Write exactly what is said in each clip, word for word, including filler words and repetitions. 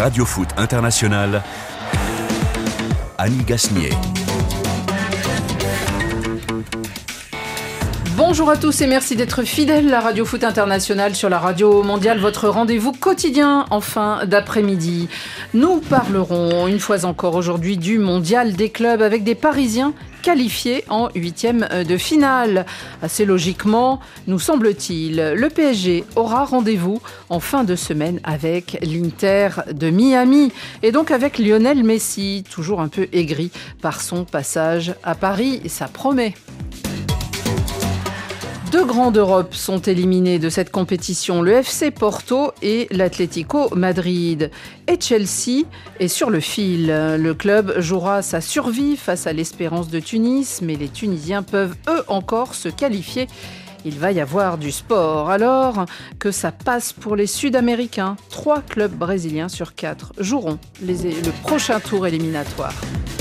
Radio Foot International, Annie Gasnier. Bonjour à tous et merci d'être fidèles à Radio Foot International sur la radio mondiale, votre rendez-vous quotidien en fin d'après-midi. Nous parlerons une fois encore aujourd'hui du mondial des clubs avec des Parisiens qualifiés en huitième de finale. Assez logiquement, nous semble-t-il, le P S G aura rendez-vous en fin de semaine avec l'Inter de Miami et donc avec Lionel Messi, toujours un peu aigri par son passage à Paris, ça promet. Deux grands d'Europe sont éliminés de cette compétition, le F C Porto et l'Atlético Madrid. Et Chelsea est sur le fil. Le club jouera sa survie face à l'Espérance de Tunis, mais les Tunisiens peuvent eux encore se qualifier. Il va y avoir du sport. Alors que ça passe pour les Sud-Américains, trois clubs brésiliens sur quatre joueront les, le prochain tour éliminatoire.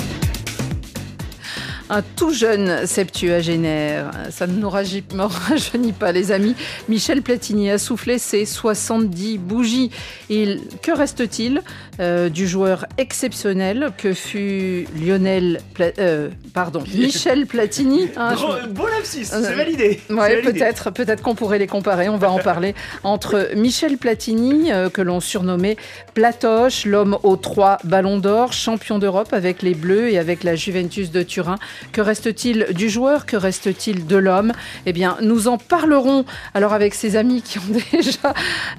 Un tout jeune septuagénaire, ça ne nous rajeunit pas les amis. Michel Platini a soufflé ses soixante-dix bougies. Et que reste-t-il euh, du joueur exceptionnel que fut Lionel, Pla- euh, pardon, Michel Platini hein, Bon, je... bon lapsus, c'est validé. Ouais, c'est validé. peut-être, peut-être qu'on pourrait les comparer. On va en parler entre Michel Platini, euh, que l'on surnommait Platoche, l'homme aux trois ballons d'or, champion d'Europe avec les Bleus et avec la Juventus de Turin. Que reste-t-il du joueur? Que reste-t-il de l'homme? Eh bien, nous en parlerons alors avec ses amis qui ont déjà,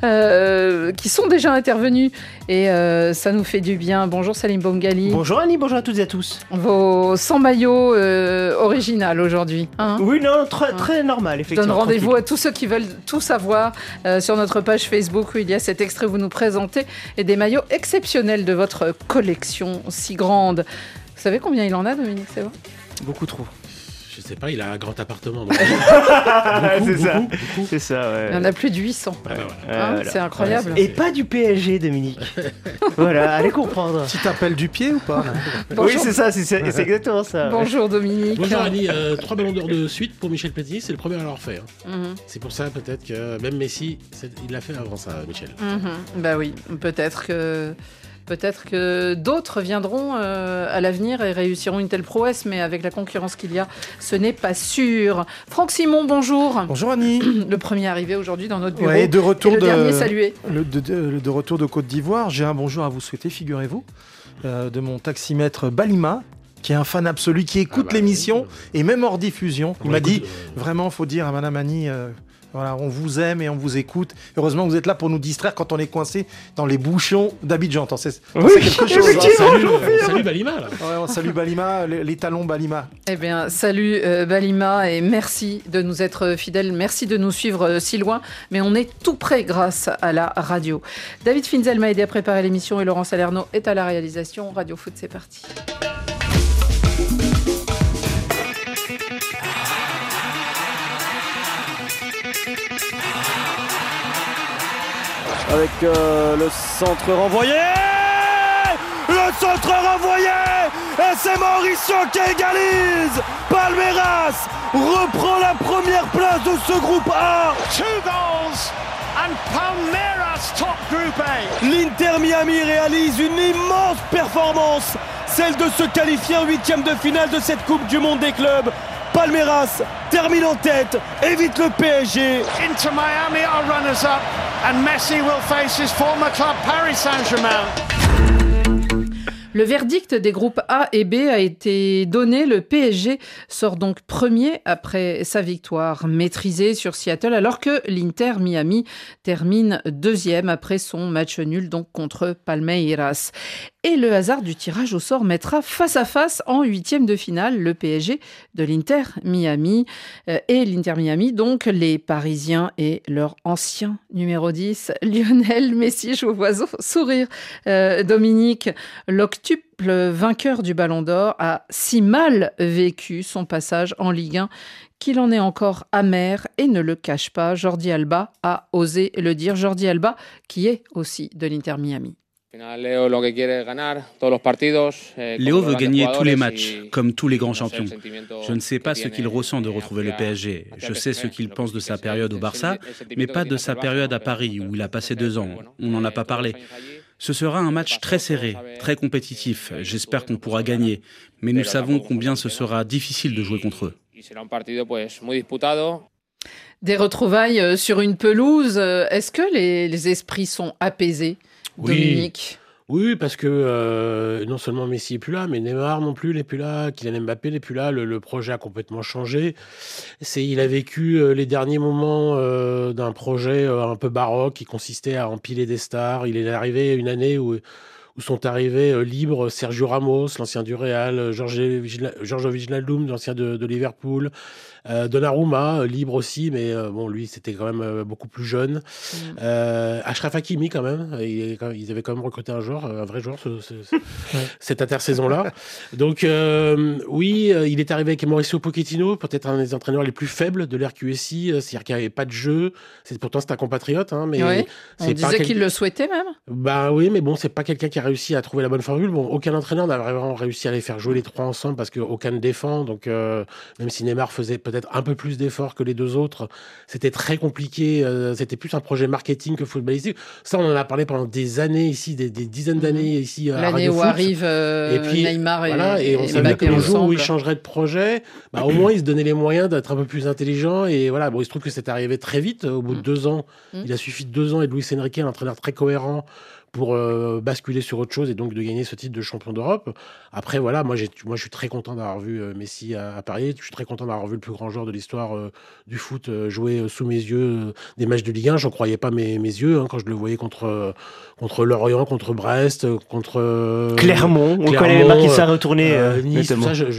euh, qui sont déjà intervenus et euh, ça nous fait du bien. Bonjour Salim Bomgali. Bonjour Annie, bonjour à toutes et à tous. Vos sans maillot euh, original aujourd'hui. Hein oui, non, très, très normal, Je effectivement. donne rendez-vous tranquille. à tous ceux qui veulent tout savoir euh, sur notre page Facebook où il y a cet extrait où vous nous présentez et des maillots exceptionnels de votre collection si grande. Vous savez combien il en a, Dominique Sévin? Beaucoup trop. Je sais pas, il a un grand appartement. Donc... beaucoup, beaucoup, c'est ça. beaucoup, beaucoup. C'est ça, ouais. Il y en a plus de huit cents. Ah bah voilà. Hein, voilà. c'est incroyable. Et pas du P S G, Dominique. Voilà, allez comprendre. Tu t'appelles du pied ou pas? Bonjour. Oui, c'est ça, c'est, c'est, c'est exactement ça. Bonjour Dominique. Bonjour Annie, euh, trois ballons d'or de suite pour Michel Platini, c'est le premier à l'avoir fait. Hein. Mhm. C'est pour ça peut-être que même Messi, c'est- il l'a fait avant ça, Michel. Mhm. Bah oui, peut-être que... Peut-être que d'autres viendront euh, à l'avenir et réussiront une telle prouesse, mais avec la concurrence qu'il y a, ce n'est pas sûr. Franck Simon, bonjour. Bonjour Annie. Le premier arrivé aujourd'hui dans notre bureau. Ouais, de retour et le de, dernier salué. le- de, de- de retour de Côte d'Ivoire. J'ai un bonjour à vous souhaiter, figurez-vous, euh, de mon taximètre Balima, qui est un fan absolu, qui écoute Ah bah l'émission oui. et même hors diffusion. Il Bon, m'a écoute, dit, euh, vraiment, faut dire à Madame Annie, euh, voilà, on vous aime et on vous écoute. Heureusement que vous êtes là pour nous distraire quand on est coincé dans les bouchons d'Abidjan. T'en sais, t'en sais quelque chose, hein. effectivement. Salut, euh, salut Balima là. Ouais, on salue Balima, les, les talons Balima. Eh bien, salut euh, Balima et merci de nous être fidèles, merci de nous suivre euh, si loin, mais on est tout près grâce à la radio. David Finzel m'a aidé à préparer l'émission et Laurent Salerno est à la réalisation. Radio Foot, c'est parti. Avec euh, le centre renvoyé. Le centre renvoyé. Et c'est Mauricio qui égalise. Palmeiras reprend la première place de ce groupe A. Two goals and Palmeiras top Group A. L'Inter Miami réalise une immense performance, celle de se qualifier en huitième de finale de cette Coupe du Monde des clubs. Palmeiras termine en tête, évite le P S G. Inter Miami are runners-up and Messi will face his former club Paris Saint-Germain. Le verdict des groupes A et B a été donné. Le P S G sort donc premier après sa victoire maîtrisée sur Seattle, alors que l'Inter Miami termine deuxième après son match nul donc contre Palmeiras. Et le hasard du tirage au sort mettra face à face en huitième de finale le P S G de l'Inter Miami. Euh, et l'Inter Miami, donc les Parisiens et leur ancien numéro dix, Lionel Messi. Je vous vois sourire. Euh, Dominique, l'octuple vainqueur du Ballon d'Or, a si mal vécu son passage en Ligue un qu'il en est encore amer et ne le cache pas. Jordi Alba a osé le dire. Jordi Alba, qui est aussi de l'Inter Miami. Léo veut gagner tous les matchs, comme tous les grands champions. Je ne sais pas ce qu'il ressent de retrouver le P S G. Je sais ce qu'il pense de sa période au Barça, mais pas de sa période à Paris, où il a passé deux ans. On n'en a pas parlé. Ce sera un match très serré, très compétitif. J'espère qu'on pourra gagner. Mais nous savons combien ce sera difficile de jouer contre eux. Des retrouvailles sur une pelouse. Est-ce que les, les esprits sont apaisés, oui. Dominique ? Oui, parce que euh, non seulement Messi n'est plus là, mais Neymar non plus n'est plus là, Kylian Mbappé n'est plus là, le, le projet a complètement changé. C'est, il a vécu euh, les derniers moments euh, d'un projet euh, un peu baroque qui consistait à empiler des stars. Il est arrivé une année où, où sont arrivés euh, libres Sergio Ramos, l'ancien du Real, Giorgio Wijnaldum, l'ancien de, de Liverpool, euh, Donnarumma, euh, libre aussi, mais euh, bon, lui, c'était quand même euh, beaucoup plus jeune. Mmh. Euh, Achraf Hakimi, quand même, il, ils avaient quand même recruté un joueur, un vrai joueur, ce, ce, ce, cette intersaison-là. Donc, euh, oui, il est arrivé avec Mauricio Pochettino, peut-être un des entraîneurs les plus faibles de l'R Q S I, c'est-à-dire qu'il n'y avait pas de jeu. C'est, pourtant, c'est un compatriote, hein, mais oui. On c'est disait pas quel... qu'il le souhaitait même. Bah oui, mais bon, c'est pas quelqu'un qui a réussi à trouver la bonne formule. Bon, aucun entraîneur n'a vraiment réussi à les faire jouer les trois ensemble parce qu'aucun ne défend. Donc, euh, même si Neymar faisait peut-être un peu plus d'efforts que les deux autres, c'était très compliqué. Euh, c'était plus un projet marketing que footballistique. Ça, on en a parlé pendant des années ici, des, des dizaines d'années ici à L'année Radio où Foot. arrive euh, et puis, Neymar et, voilà, et on et savait Mbappé que le ensemble. jour où il changerait de projet, bah, au moins il se donnait les moyens d'être un peu plus intelligent. Et voilà, bon, il se trouve que c'est arrivé très vite. Au bout de deux ans, mm. il a suffi de deux ans et de Luis Enrique, un entraîneur très cohérent, pour euh, basculer sur autre chose et donc de gagner ce titre de champion d'Europe. Après, voilà, moi, j'ai, moi je suis très content d'avoir vu euh, Messi à, à Paris. Je suis très content d'avoir vu le plus grand joueur de l'histoire euh, du foot euh, jouer euh, sous mes yeux euh, des matchs de Ligue un. Je ne croyais pas mes, mes yeux hein, quand je le voyais contre, euh, contre Lorient, contre Brest, contre... Euh, Clermont, Clermont, on connaît les marques qui s'est retourné. Euh, euh, nice, tout ça, je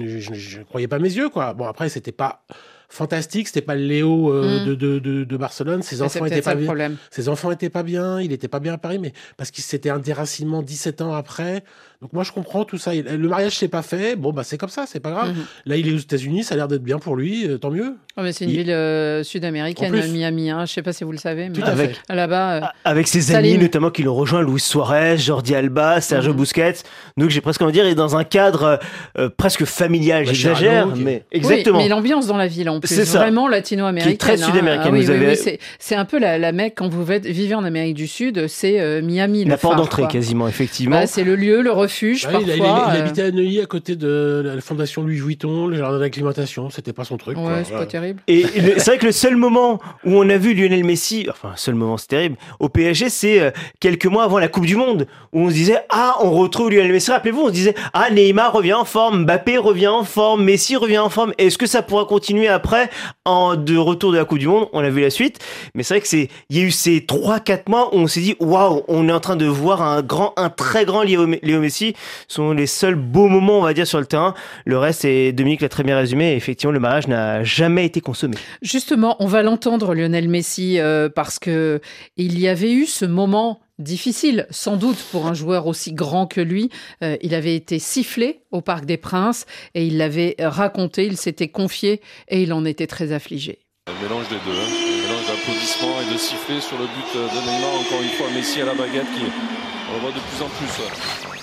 ne croyais pas mes yeux, quoi. Bon, après, c'était pas... fantastique, c'était pas le Léo euh, mmh. de, de, de, de Barcelone. Ses mais enfants étaient pas bien. Ses enfants étaient pas bien. Il était pas bien à Paris, mais parce qu'il s'était un déracinement dix-sept ans après. Donc moi je comprends tout ça. Le mariage s'est pas fait. Bon bah c'est comme ça, c'est pas grave. Mmh. Là il est aux États-Unis, ça a l'air d'être bien pour lui. Euh, tant mieux. Oh, mais c'est une il... ville euh, sud-américaine, Miami. Hein. Je sais pas si vous le savez, mais tout à fait. Là-bas. Euh, avec ses amis notamment qui l'ont rejoint, Luis Suarez, Jordi Alba, Sergio mmh. Busquets. Donc j'ai presque envie de dire, il est dans un cadre euh, presque familial. Bah, J'exagère, okay. mais exactement. Oui, mais l'ambiance dans la ville en plus. C'est ça. Vraiment latino-américaine. Qui est très hein. sud-américaine. Ah, oui, vous oui, avez... oui, c'est, c'est un peu la, la Mecque quand vous vivez en Amérique du Sud, c'est euh, Miami. La le porte phare, d'entrée quoi. quasiment, effectivement. Bah, c'est le lieu, le refuge, ouais, parfois. Il, il, il, il euh... habitait à Neuilly à côté de la fondation Louis Vuitton, le jardin d'acclimatation. C'était pas son truc. Ouais, quoi. c'est ouais. pas terrible. Et le, c'est vrai que le seul moment où on a vu Lionel Messi, enfin, seul moment, c'est terrible, au P S G, c'est euh, quelques mois avant la Coupe du Monde, où on se disait, ah, on retrouve Lionel Messi. Rappelez-vous, on se disait, ah, Neymar revient en forme, Mbappé revient en forme, Messi revient en forme. Est-ce que ça pourra continuer après, en de retour de la Coupe du Monde? On a vu la suite. Mais c'est vrai que c'est, il y a eu ces trois quatre mois où on s'est dit, waouh, on est en train de voir un grand, un très grand Léo, Léo Messi. Ce sont les seuls beaux moments, on va dire, sur le terrain. Le reste, c'est, Dominique l'a très bien résumé. Et effectivement, le mariage n'a jamais été consommé. Justement, on va l'entendre, Lionel Messi, euh, parce que il y avait eu ce moment difficile, sans doute, pour un joueur aussi grand que lui. Euh, il avait été sifflé au Parc des Princes et il l'avait raconté, il s'était confié et il en était très affligé. Un mélange des deux, hein. Un mélange d'applaudissements et de sifflets sur le but de Neymar. Encore une fois, Messi à la baguette qui on le voit de plus en plus. Ouais.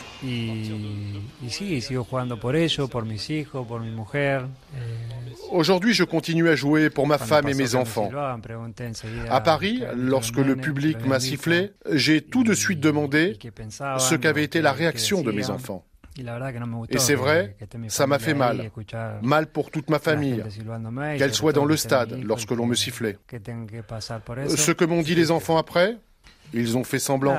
Y, y sí, sigo jugando por eso, por mis hijos, por mi mujer. Aujourd'hui, je continue à jouer pour ma femme et mes enfants. À Paris, lorsque le public m'a sifflé, j'ai tout de suite demandé ce qu'avait été la réaction de mes enfants. Et c'est vrai, ça m'a fait mal. Mal pour toute ma famille, qu'elle soit dans le stade lorsque l'on me sifflait. Ce que m'ont dit les enfants après, ils ont fait semblant.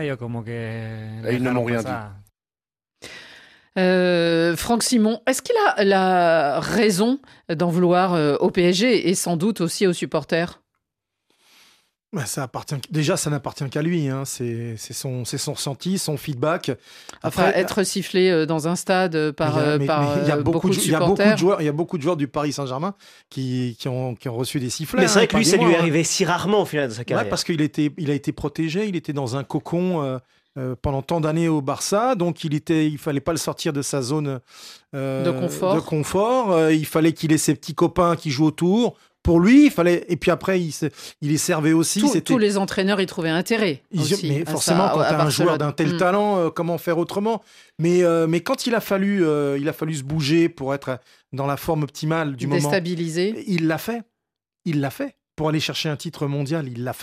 Et ils ne m'ont rien dit. Euh, Franck Simon, est-ce qu'il a la raison d'en vouloir euh, au P S G et sans doute aussi aux supporters? Bah, ça appartient, déjà, ça n'appartient qu'à lui. Hein. C'est, c'est, son, c'est son ressenti, son feedback. Après, enfin, être sifflé dans un stade par, mais, mais, par mais, y a beaucoup, beaucoup de supporters. Il y a beaucoup de joueurs du Paris Saint-Germain qui, qui, ont, qui ont reçu des sifflets. Mais c'est vrai que hein, lui, ça mois, lui hein. arrivait si rarement au final de sa carrière. Ouais, parce qu'il était, il a été protégé, il était dans un cocon euh, euh, pendant tant d'années au Barça, donc il était, il fallait pas le sortir de sa zone euh, de confort. De confort. Euh, il fallait qu'il ait ses petits copains qui jouent autour. Pour lui, il fallait. Et puis après, il, il les servait aussi. Tout, c'était... Tous les entraîneurs y trouvaient intérêt. Ils... Aussi, mais forcément, ça, quand tu as un joueur d'un tel mmh. talent, euh, comment faire autrement ? Mais, euh, mais quand il a fallu, euh, il a fallu se bouger pour être dans la forme optimale du moment. Déstabilisé. Il l'a fait. Il l'a fait. Pour aller chercher un titre mondial, il l'a fait.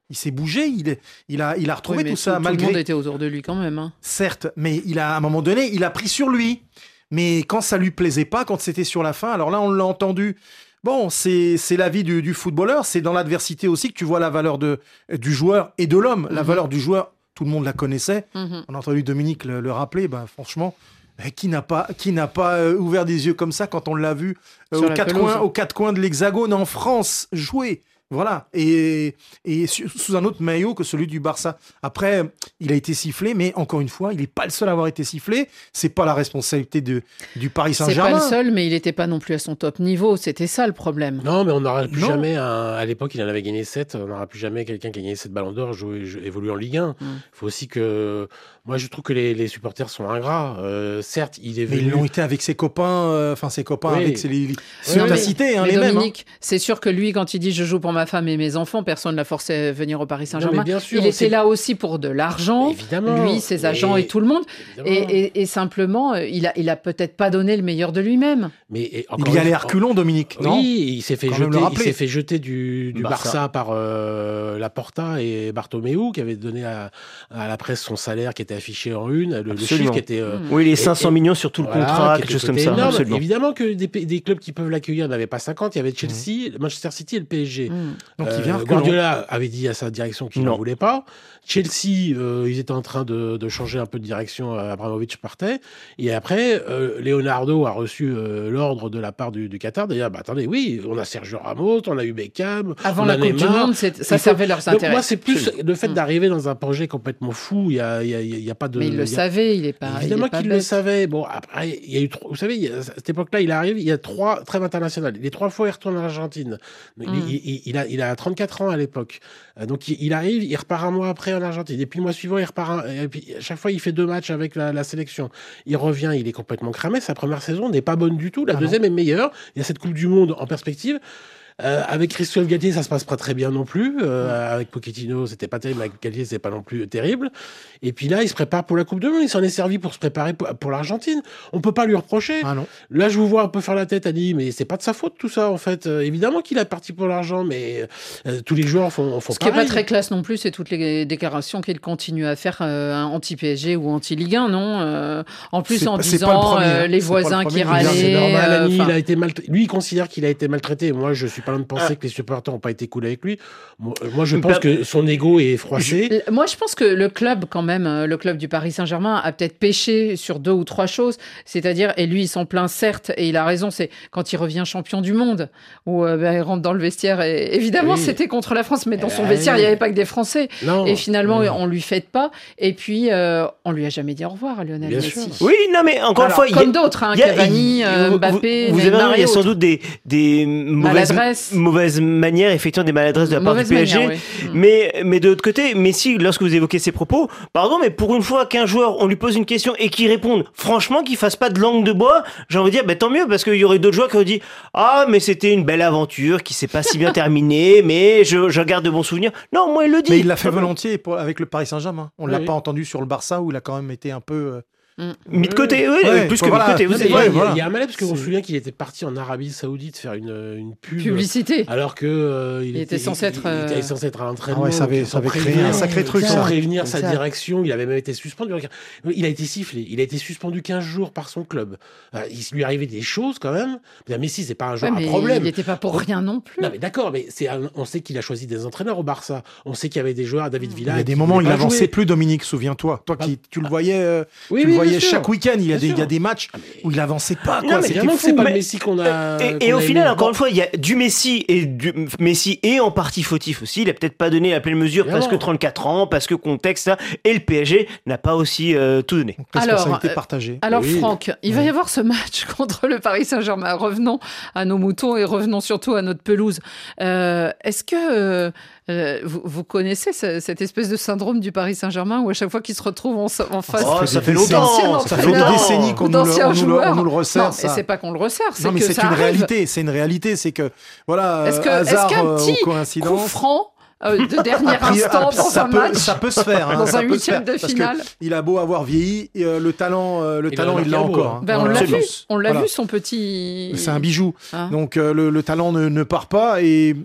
Il s'est bougé, il, il, a, il a retrouvé oui, tout ça tout, malgré... Tout le monde était autour de lui quand même. Hein. Certes, mais il a, à un moment donné, il a pris sur lui. Mais quand ça lui plaisait pas, quand c'était sur la fin, alors là, on l'a entendu. Bon, c'est, c'est la vie du, du footballeur. C'est dans l'adversité aussi que tu vois la valeur de, du joueur et de l'homme. Mm-hmm. La valeur du joueur, tout le monde la connaissait. Mm-hmm. On a entendu Dominique le, le rappeler. Ben, franchement, qui n'a pas, qui n'a pas euh, ouvert des yeux comme ça quand on l'a vu euh, aux, quatre coins, aux quatre coins de l'Hexagone en France jouer? Voilà, et, et sous un autre maillot que celui du Barça. Après, il a été sifflé, mais encore une fois, il n'est pas le seul à avoir été sifflé. C'est pas la responsabilité de, du Paris Saint-Germain. C'est pas le seul, mais il n'était pas non plus à son top niveau. C'était ça le problème. Non, mais on n'aura plus non. jamais, un... à l'époque, il en avait gagné sept. On n'aura plus jamais quelqu'un qui a gagné sept ballons d'or jouer, évoluer en Ligue un. Il mm. faut aussi que... Moi, je trouve que les, les supporters sont ingrats. Euh, certes, il est venu... Mais ils l'ont été avec ses copains, enfin euh, ses copains oui. avec ses... Les... Oui, oui, cité, hein, mais les Dominique, mêmes. Hein. C'est sûr que lui, quand il dit « je joue pour ma femme et mes enfants », personne ne l'a forcé à venir au Paris Saint-Germain. Non, sûr, il était là aussi pour de l'argent, évidemment. Lui, ses agents et, et tout le monde. Et, et, et simplement, il a, il a peut-être pas donné le meilleur de lui-même. Mais et il y allait à reculons, Dominique. Oui, non il s'est fait, jeter, il s'est fait jeter du, du Barça. Barça par euh, Laporta et Bartomeu, qui avaient donné à, à la presse son salaire qui était affiché en une, le, le chiffre qui était... Euh, oui, les cinq cents et, millions sur tout le voilà, contrat, quelque chose comme ça. Absolument. Évidemment que des, des clubs qui peuvent l'accueillir n'avaient pas cinquante. Il y avait Chelsea, mmh. Manchester City et le P S G. Mmh. Donc euh, il vient Guardiola avait dit à sa direction qu'il n'en voulait pas. Chelsea, euh, ils étaient en train de, de changer un peu de direction. Abramovich partait. Et après, euh, Leonardo a reçu euh, l'ordre de la part du, du Qatar. D'ailleurs, bah, attendez, oui, on a Sergio Ramos, on a eu Beckham. Avant on la a Coupe Neymar. du Monde, c'est, ça servait leurs intérêts. Donc, moi, c'est plus le fait d'arriver dans un projet complètement fou. Il y a, il y a, il y a pas de. Mais il le a... savait, il est pas. Évidemment il est pas qu'il bête. le savait. Bon, après, il y a eu, vous savez, il y a, à cette époque-là, il arrive, il y a trois trêves internationales. Les trois fois, il retourne en Argentine. Mm. Il, il, il, a, il a trente-quatre ans à l'époque. Donc, il, il arrive, il repart un mois après en Argentine. Et puis, le mois suivant, il repart. Un, et puis, à chaque fois, il fait deux matchs avec la, la sélection. Il revient, il est complètement cramé. Sa première saison n'est pas bonne du tout. La ah deuxième non. est meilleure. Il y a cette Coupe du Monde en perspective. Euh, avec Christophe Galtier, ça se passe pas très bien non plus. Euh, ouais. Avec Pochettino, c'était pas terrible. Avec Galtier, c'est pas non plus terrible. Et puis là, il se prépare pour la Coupe du Monde. Il s'en est servi pour se préparer pour, pour l'Argentine. On peut pas lui reprocher. Ah non. Là, je vous vois un peu faire la tête, Ali, mais c'est pas de sa faute tout ça, en fait. Euh, évidemment qu'il a parti pour l'argent, mais euh, tous les joueurs font, font Ce pareil. qui est pas très classe non plus, c'est toutes les déclarations qu'il continue à faire euh, anti-P S G ou anti-Ligue un, non euh, En plus, c'est, en disant premier, euh, les voisins qui râlaient. C'est normal, euh, Ali, il a été maltra... Lui, il considère qu'il a été maltraité. Moi, je suis pas loin de penser ah. que les supporters n'ont pas été cool avec lui. Moi, moi je pense bah, que son ego est froissé. Je, moi, je pense que le club, quand même, le club du Paris Saint-Germain a peut-être péché sur deux ou trois choses. C'est-à-dire, et lui, il s'en plaint certes, et il a raison, c'est quand il revient champion du monde, où euh, ben, il rentre dans le vestiaire. Et, évidemment, oui. c'était contre la France, mais dans son euh, vestiaire, il n'y avait pas que des Français. Non. Et finalement, oui. on lui fête pas. Et puis, euh, on lui a jamais dit au revoir à Lionel Bien Messi. Sûr. Oui, non, mais encore Alors, une fois, comme a, d'autres, hein, Cavani, a, Mbappé, vous, vous Neymar. Il y a sans doute des, des mauvaises, mauvaises manières, effectivement, des maladresses de la part du P S G. Manière, oui. mais, mais de l'autre côté, Messi, lorsque vous évoquez ses propos, pardon, mais pour une fois qu'un joueur, on lui pose une question et qu'il réponde, franchement, qu'il fasse pas de langue de bois, j'ai envie de dire, bah, tant mieux, parce qu'il y aurait d'autres joueurs qui auraient dit, ah, mais c'était une belle aventure qui s'est pas si bien terminée, mais je, je garde de bons souvenirs. Non, moi, il le dit. Mais il l'a fait volontiers pour, avec le Paris Saint-Germain. On oui, l'a oui. pas entendu sur le Barça où il a quand même été un peu. Euh... Mmh. Mis de côté, oui, ouais, plus que voilà. mis de côté. Vous non, savez, il, y a, voilà. il y a un malaise parce qu'on se souvient qu'il était parti en Arabie Saoudite faire une, une pub. Publicité. Alors que euh, il, il était, était censé être, il, il était censé être à l'entraînement. Ah ouais, ça avait, ça avait créé un sacré truc. Sans ça. prévenir ça. sa direction, il avait même été suspendu. Il a été sifflé. Il a été suspendu quinze jours par son club. Il lui arrivait des choses quand même. Messi, c'est pas un joueur ouais, à problème. Il n'était pas pour rien non plus. Non, mais d'accord, mais c'est un, on sait qu'il a choisi des entraîneurs au Barça. On sait qu'il y avait des joueurs, David Villa. Il y a des moments où il n'avançait plus, Dominique. Souviens-toi, toi qui tu le voyais, tu le voyais chaque week-end. Il y a des, il y a des matchs où il avançait pas. Quoi. Non, mais C'était fou, c'est pas mais... le Messi qu'on a. Et, qu'on et a au final, aimé. encore une fois, il y a du Messi et du Messi est en partie fautif aussi. Il a peut-être pas donné la pleine mesure non. parce que trente-quatre ans, parce que contexte, hein, et le P S G n'a pas aussi euh, tout donné. Alors, partagée. alors oui. Franck, il oui. va y avoir ce match contre le Paris Saint-Germain. Revenons à nos moutons et revenons surtout à notre pelouse. Euh, est-ce que euh, Euh, vous, vous connaissez ce, cette espèce de syndrome du Paris Saint-Germain où à chaque fois qu'ils se retrouvent en, en face, oh, ça, ça fait longtemps, ça fait des décennies qu'on nous, le, on nous, le, on nous le resserre. Non, ça. mais c'est pas qu'on le resserre, c'est non, mais que c'est ça une arrive. réalité. C'est une réalité, c'est que voilà, est-ce que, hasard est-ce qu'un petit ou coïncidence. coup franc euh, de dernier Après, instant dans ça un peut, match, ça peut se faire, hein, dans ça un huitième de parce finale. Il a beau avoir vieilli, euh, le talent, euh, le il talent, il l'a encore. Hein. Ben, voilà. on l'a vu, on l'a voilà. vu son petit. C'est un bijou. Hein? Donc euh, le, le talent ne, ne part pas et.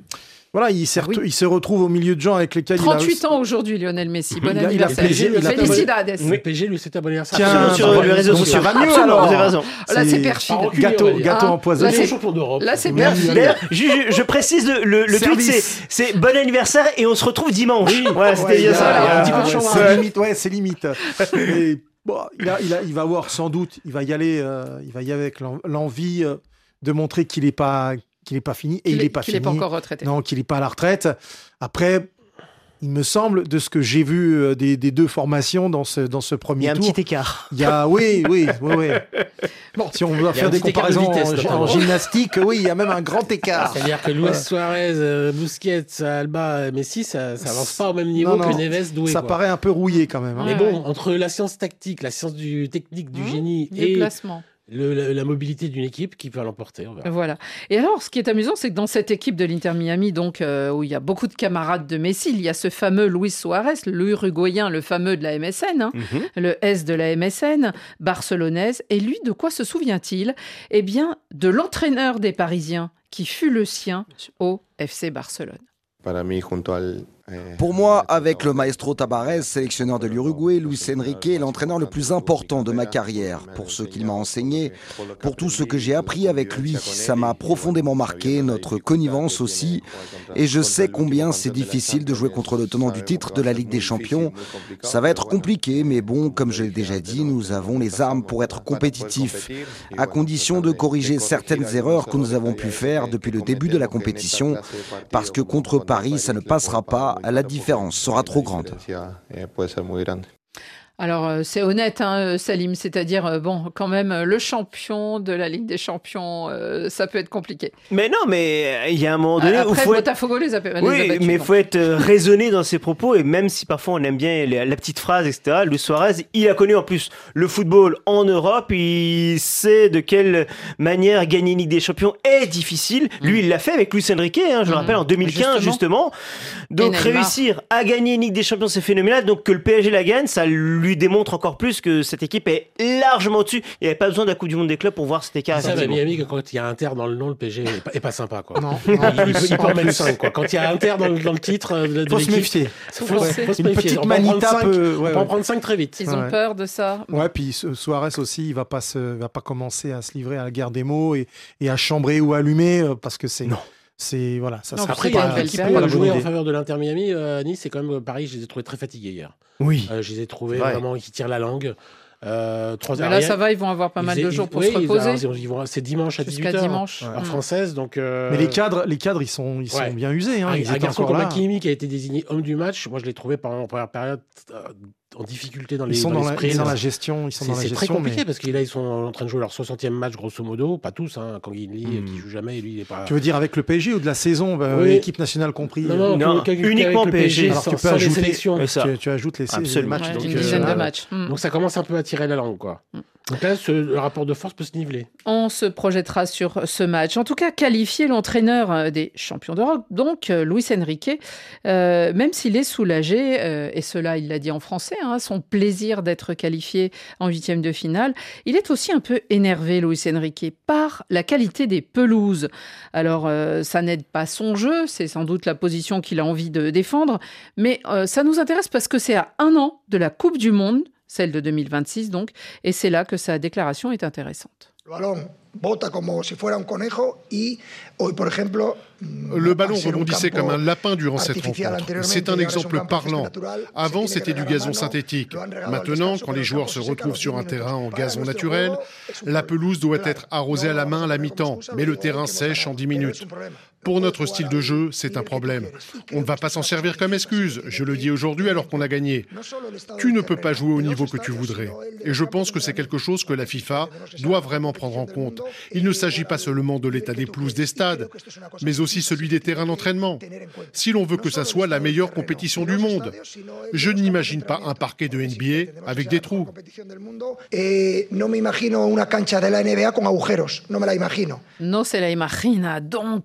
Voilà, il, ah oui. il se retrouve au milieu de gens avec lesquels il a... trente-huit ans aujourd'hui, Lionel Messi. Bon il anniversaire. Félicitations. Le P G lui souhaite un bon anniversaire. Tiens, sur les réseaux sociaux. Ça va mieux alors. Vous avez raison. Là, c'est perfide. Gâteau, gâteau hein empoisonné. Là, c'est champion d'Europe. Là, c'est perfide. D'ailleurs, je, je, je précise, le, le, le tweet, c'est, c'est bon anniversaire et on se retrouve dimanche. Oui, voilà, c'était ouais, bien ça. A, un petit ouais, peu de chance. C'est limite, ouais, c'est limite. Et, bon, il, a, il, a, il va avoir sans doute, il va y aller, euh, il va y aller avec l'envie euh, de montrer qu'il n'est pas... qu'il n'est pas fini, et qu'il il n'est pas qu'il fini. Qu'il n'est pas encore retraité. Non, qu'il n'est pas à la retraite. Après, il me semble, de ce que j'ai vu des, des deux formations dans ce, dans ce premier tour... Il y a un petit écart. Il y a, oui, oui, oui, oui. Bon, si on doit faire des comparaisons vitesse, en, en gymnastique, oui, il y a même un grand écart. C'est-à-dire que Luis ouais. Suarez, euh, Busquets, Alba, Messi, ça n'avance pas au même niveau non, non, que Neves, Doué. Ça quoi. paraît un peu rouillé quand même. Hein. Mais ouais, bon, ouais. entre la science tactique, la science du technique, du mmh, génie du et... placement. Le, la, la mobilité d'une équipe qui peut l'emporter. Voilà. Et alors, ce qui est amusant, c'est que dans cette équipe de l'Inter Miami, donc, euh, où il y a beaucoup de camarades de Messi, il y a ce fameux Luis Suarez, l'Uruguayen, le fameux de la M S N, hein, mm-hmm. le S de la M S N, barcelonaise. Et lui, de quoi se souvient-il ? Eh bien, de l'entraîneur des Parisiens qui fut le sien au F C Barcelone. Pour moi, avec le maestro Tabarez, sélectionneur de l'Uruguay, Luis Enrique est l'entraîneur le plus important de ma carrière. Pour ce qu'il m'a enseigné, pour tout ce que j'ai appris avec lui, ça m'a profondément marqué, notre connivence aussi. Et je sais combien c'est difficile de jouer contre le tenant du titre de la Ligue des Champions. Ça va être compliqué, mais bon, comme je l'ai déjà dit, nous avons les armes pour être compétitifs, à condition de corriger certaines erreurs que nous avons pu faire depuis le début de la compétition, parce que contre Paris, ça ne passera pas. La différence sera trop grande. Alors, euh, c'est honnête, hein, Salim, c'est-à-dire, euh, bon, quand même, euh, le champion de la Ligue des Champions, euh, ça peut être compliqué. Mais non, mais il y a un moment donné Après, où faut Botafogo être... les a, les oui, a battus, mais il faut être raisonné dans ses propos, et même si parfois on aime bien la, la petite phrase, et cetera, Luis Suarez, il a connu en plus le football en Europe, il sait de quelle manière gagner une Ligue des Champions est difficile. Mmh. Lui, il l'a fait avec Luis Enrique, hein, je le mmh. rappelle, en deux mille quinze, justement. justement. Donc, réussir à gagner une Ligue des Champions, c'est phénoménal. Donc, que le P S G la gagne, ça lui démontre encore plus que cette équipe est largement au-dessus. Il n'y avait pas besoin de la Coupe du Monde des clubs pour voir cet écart. Ça, Miami, que quand il y a Inter dans le nom, le P S G est pas, est pas sympa, quoi. Non, il, il, il, il peut en mettre cinq, quoi. Quand il y a Inter dans, dans le titre de, de faut se méfier. Faut, faut, ouais. faut se méfier. Une petite manita peut... On peut en prendre cinq très vite. Ils ont ouais. peur de ça. Ouais, puis Suarez aussi, il va pas se, va pas commencer à se livrer à la guerre des mots et, et à chambrer ou allumer parce que c'est. Non. C'est voilà, ça non, sera après, il y a un qui peut jouer en faveur de l'Inter Miami à euh, Nice, c'est quand même Paris, je les ai trouvés très fatigués hier. Oui. Euh, je les ai trouvés ouais. vraiment qui tirent la langue. Euh, trois là, ça va, ils vont avoir pas mal de jours pour oui, se reposer. Ils, ils vont, c'est dimanche à jusqu'à dix-huit heures, dimanche, heure française. Donc, euh... mais les cadres, les cadres, ils sont, ils ouais. sont bien usés. Hein, ah, ils un étaient garçon encore comme là. Hakimi qui a été désigné homme du match. Moi, je l'ai trouvé pendant la première période euh, en difficulté dans les. Ils sont dans, dans, les la, ils sont dans la gestion. Ils sont dans la c'est gestion, très compliqué mais... parce que là, ils sont en train de jouer leur soixantième match, grosso modo. Pas tous, hein. Kanguinli hmm. qui joue jamais, et lui, il est pas. Tu veux dire avec le P S G ou de la saison, bah, oui. L'équipe nationale compris? Non, non, non que, uniquement P S G. Alors sans, tu peux sans ajouter, les sélections. Tu, tu ajoutes les, les matchs. Ouais, donc, une dizaine euh, de matchs. Donc ça commence un peu à tirer la langue, quoi. Mm. Donc là, ce, le rapport de force peut se niveler. On se projettera sur ce match. En tout cas, qualifié l'entraîneur des champions d'Europe, donc Luis Enrique, euh, même s'il est soulagé, euh, et cela il l'a dit en français, hein, son plaisir d'être qualifié en huitième de finale, il est aussi un peu énervé, Luis Enrique, par la qualité des pelouses. Alors, euh, ça n'aide pas son jeu, c'est sans doute la position qu'il a envie de défendre, mais euh, ça nous intéresse parce que c'est à un an de la Coupe du Monde, celle de deux mille vingt-six donc, et c'est là que sa déclaration est intéressante. Le ballon rebondissait comme un lapin durant cette rencontre. C'est un exemple parlant. Avant, c'était du gazon synthétique. Maintenant, quand les joueurs se retrouvent sur un terrain en gazon naturel, la pelouse doit être arrosée à la main à la mi-temps, mais le terrain sèche en dix minutes. Pour notre style de jeu, c'est un problème. On ne va pas s'en servir comme excuse. Je le dis aujourd'hui alors qu'on a gagné. Tu ne peux pas jouer au niveau que tu voudrais. Et je pense que c'est quelque chose que la FIFA doit vraiment prendre en compte. Il ne s'agit pas seulement de l'état des pelouses des stades, mais aussi celui des terrains d'entraînement. Si l'on veut que ça soit la meilleure compétition du monde, je n'imagine pas un parquet de N B A avec des trous. No se la imagina. Donc,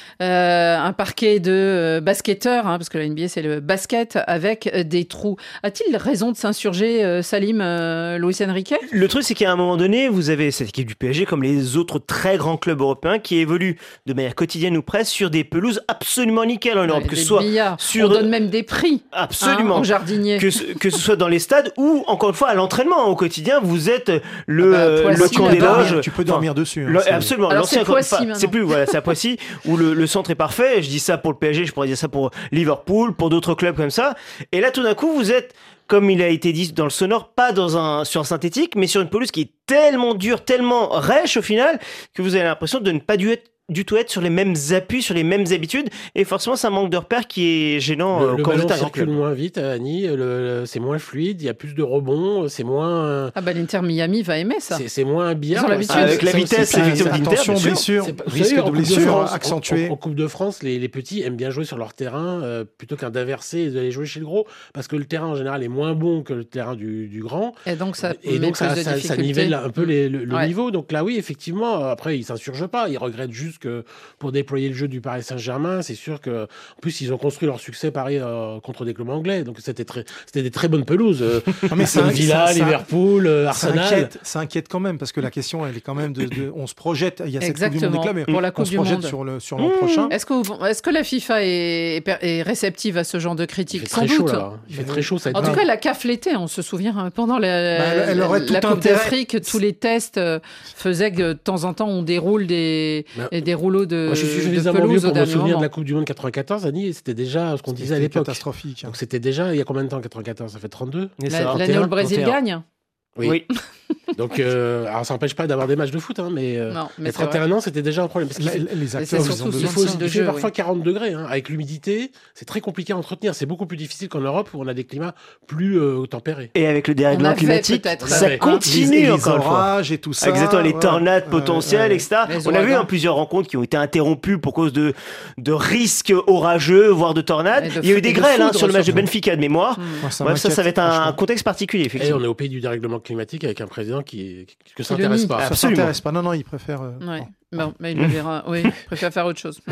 euh, un parquet de euh, basketteurs, hein, parce que la N B A c'est le basket avec euh, des trous. A-t-il raison de s'insurger, euh, Salim, euh, Luis Enrique ? Le truc, c'est qu'à un moment donné, vous avez cette équipe du P S G, comme les autres très grands clubs européens, qui évoluent de manière quotidienne ou presque sur des pelouses absolument nickel en Europe, ouais, que ce soit billards. sur... On donne même des prix. Absolument. Hein, aux jardiniers. Que ce, que ce soit dans les stades ou, encore une fois, à l'entraînement. Au quotidien, vous êtes le, ah bah, le camp des loges. Tu peux dormir enfin, dessus. Hein, le, absolument. Alors c'est Poissy maintenant. C'est plus, voilà, c'est à Poissy où le, le centre est parfait. Je dis ça pour le P S G, je pourrais dire ça pour Liverpool, pour d'autres clubs comme ça. Et là, tout d'un coup, vous êtes, comme il a été dit dans le sonore, pas dans un, sur un synthétique, mais sur une pelouse qui est tellement dure, tellement rêche au final, que vous avez l'impression de ne pas du être du tout être sur les mêmes appuis, sur les mêmes habitudes, et forcément c'est un manque de repères qui est gênant le, le quand ballon vous êtes un grand circule club. moins vite à Annie, le, le, c'est moins fluide, il y a plus de rebonds, c'est moins... Ah bah l'Inter Miami va aimer ça. C'est, c'est moins un billard. Ils ont l'habitude. Ah, avec la vitesse, effectivement, d'Inter, attention, bien sûr. blessure, C'est pas- vous risque savez, de en Coupe blessure France, accentuée. En, en Coupe de France, les, les petits aiment bien jouer sur leur terrain euh, plutôt qu'un d'inverser et d'aller jouer chez le gros, parce que le terrain en général est moins bon que le terrain du, du grand. Et donc ça, Et donc ça, de ça, ça nivelle un peu les, le, le Ouais. niveau. Donc là, oui, effectivement, après, ils s'insurgent pas. Ils regrettent juste que pour déployer le jeu du Paris Saint-Germain, c'est sûr que, en plus, ils ont construit leur succès Paris euh, contre des clubs anglais. Donc c'était très, c'était des très bonnes pelouses. Euh, Non, mais ça- Villa, ça- ça- Liverpool, euh, Ça Arsenal. inquiète, ça inquiète quand même parce que la question, elle est quand même de, de- on se projette. Il y a cette Coupe du Monde Exactement, des clubs, mais pour la on Coupe se du projette Monde. sur le sur l'an prochain. Est-ce que, vous- est-ce que la FIFA est, est réceptive à ce genre de Il critiques? fait Sans très chaud doute. là. Il fait très chaud. Ça va En être tout bien. cas, la C A F l'était, on se souvient, hein, pendant la, Bah, elle- elle aurait la tout Coupe intérêt. d'Afrique, tous les tests euh, faisaient que de temps en temps on déroule des, Bah, et des rouleaux de, Moi, je suis de suffisamment vieux pelouse au pour me dernier souvenir de moment. la Coupe du Monde quatre-vingt-quatorze, Annie, et c'était déjà ce qu'on disait à C'était l'époque. catastrophique. hein. Donc c'était déjà, il y a combien de temps, quatre-vingt-quatorze? Ça fait trente-deux? Et La- ça, L'année où le Brésil trente et un. gagne. Oui. Oui. Donc, euh, alors ça n'empêche pas d'avoir des matchs de foot, hein, mais, euh, Non, mais les c'est vrai. trente et un ans, c'était déjà un problème. Parce qu'il Les, fait, les c'est acteurs, ils surtout ont ce besoin il de faut, style de il fait jeu, parfois oui. quarante degrés. Hein. Avec l'humidité, c'est très compliqué à entretenir. C'est beaucoup plus difficile qu'en Europe où on a des climats plus euh, tempérés. Et avec le On dérèglement avait climatique, peut-être, ça ouais. continue les, les encore une fois. orages et tout ça. Exactement, les ouais. tornades Euh, potentielles, ouais. et cetera. Les On a vu ouragans. hein, plusieurs rencontres qui ont été interrompues pour cause de, de risques orageux, voire de tornades. Et de Il y a eu fou- des et de grêles hein, foudre sur le match de surtout. Benfica de mémoire. Hmm. Moi, ça Bref, ça, ça va m'inquiète, être un, un franchement. contexte particulier, Et effectivement. on est au pays du dérèglement climatique avec un président qui, qui que Qui ça le n'intéresse nie. pas. Ça Absolument. s'intéresse pas. Non, non, il préfère. euh, Ouais. bon. Bon, mais il le verra. Oui, il préfère faire autre chose.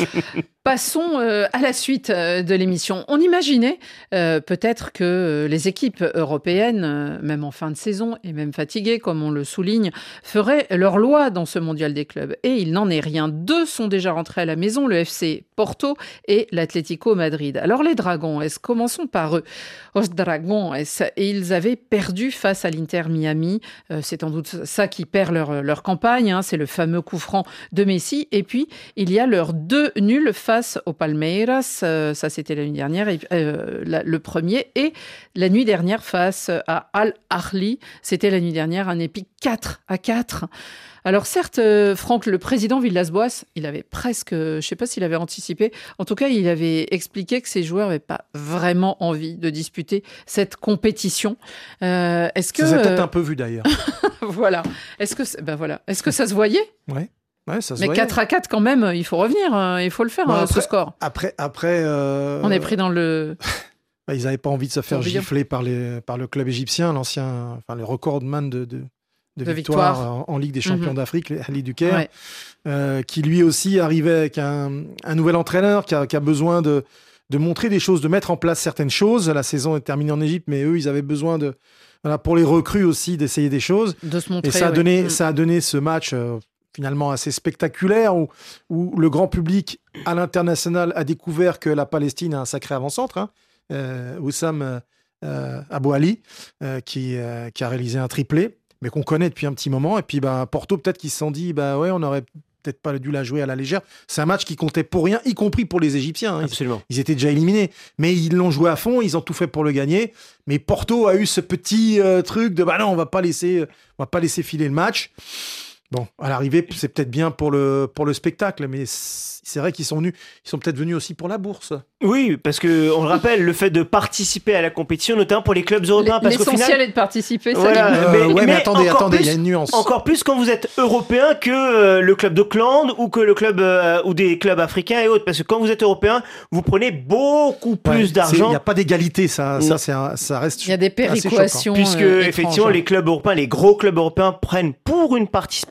Passons euh, à la suite euh, de l'émission. On imaginait euh, peut-être que euh, les équipes européennes, euh, même en fin de saison et même fatiguées, comme on le souligne, feraient leur loi dans ce mondial des clubs. Et il n'en est rien. Deux sont déjà rentrés à la maison, le F C Porto et l'Atlético Madrid. Alors les Dragons, est-ce, commençons par eux. Os Dragons, est-ce, et ils avaient perdu face à l'Inter Miami. Euh, c'est sans doute ça qui perd leur, leur campagne. Hein. C'est le fameux coup franc de Messi. Et puis, il y a leurs deux nuls face au Palmeiras. Euh, ça, c'était la nuit dernière. Et, euh, la, le premier. Et la nuit dernière face à Al Ahly. C'était la nuit dernière un épique quatre à quatre. Alors certes, euh, Franck, le président Villas-Boas, il avait presque, je ne sais pas s'il avait anticipé, en tout cas, il avait expliqué que ses joueurs n'avaient pas vraiment envie de disputer cette compétition. Euh, est-ce que Ça s'est peut-être euh, un peu vu d'ailleurs. voilà, est-ce que c'est- ben voilà, est-ce que ça se voyait? Ouais. Ouais, ça se Mais voyait. quatre à quatre quand même, il faut revenir, hein, il faut le faire Bon, hein, après- ce score. Après, après. euh, On est pris dans le. bah, ils n'avaient pas envie de se faire Tourbillon. gifler par les par le club égyptien, l'ancien, enfin le recordman de de, de, De victoires victoire. en, en Ligue des Champions Mhm. d'Afrique, Ali Duquer, Ouais. euh, qui lui aussi arrivait avec un, un nouvel entraîneur qui a, qui a besoin de de montrer des choses, de mettre en place certaines choses. La saison est terminée en Égypte, mais eux, ils avaient besoin de voilà, pour les recrues aussi d'essayer des choses. De se montrer. Et ça a ouais. donné, Mm. ça a donné ce match euh, finalement assez spectaculaire où, où le grand public à l'international a découvert que la Palestine a un sacré avant-centre. Hein. Euh, Oussam euh, Abou Ali, euh, qui, euh, qui a réalisé un triplé, mais qu'on connaît depuis un petit moment. Et puis bah, Porto, peut-être qu'ils se sont dit, bah, ouais, on aurait peut-être pas dû la jouer à la légère. C'est un match qui comptait pour rien, y compris pour les Égyptiens. Hein. Ils, Absolument. ils étaient déjà éliminés, mais ils l'ont joué à fond, ils ont tout fait pour le gagner. Mais Porto a eu ce petit euh, truc de bah non, on va pas laisser, on va pas laisser filer le match. Bon, à l'arrivée, c'est peut-être bien pour le pour le spectacle, mais c'est vrai qu'ils sont venus, ils sont peut-être venus aussi pour la bourse. Oui, parce que on le rappelle, le fait de participer à la compétition, notamment pour les clubs européens, parce qu'au L'essentiel final, est de participer. Voilà, Salim. Euh, mais, ouais, mais mais attendez, encore attendez, plus- il y a une nuance. Encore plus quand vous êtes européen que euh, le club d'Auckland ou que le club euh, ou des clubs africains et autres, parce que quand vous êtes européen, vous prenez beaucoup plus Ouais, c'est- d'argent. Il n'y a pas d'égalité, ça, Non. ça, c'est un- ça reste. Il y a des assez choquant. péréquations. Puisque euh, effectivement étranges. les clubs européens, les gros clubs européens prennent pour une participation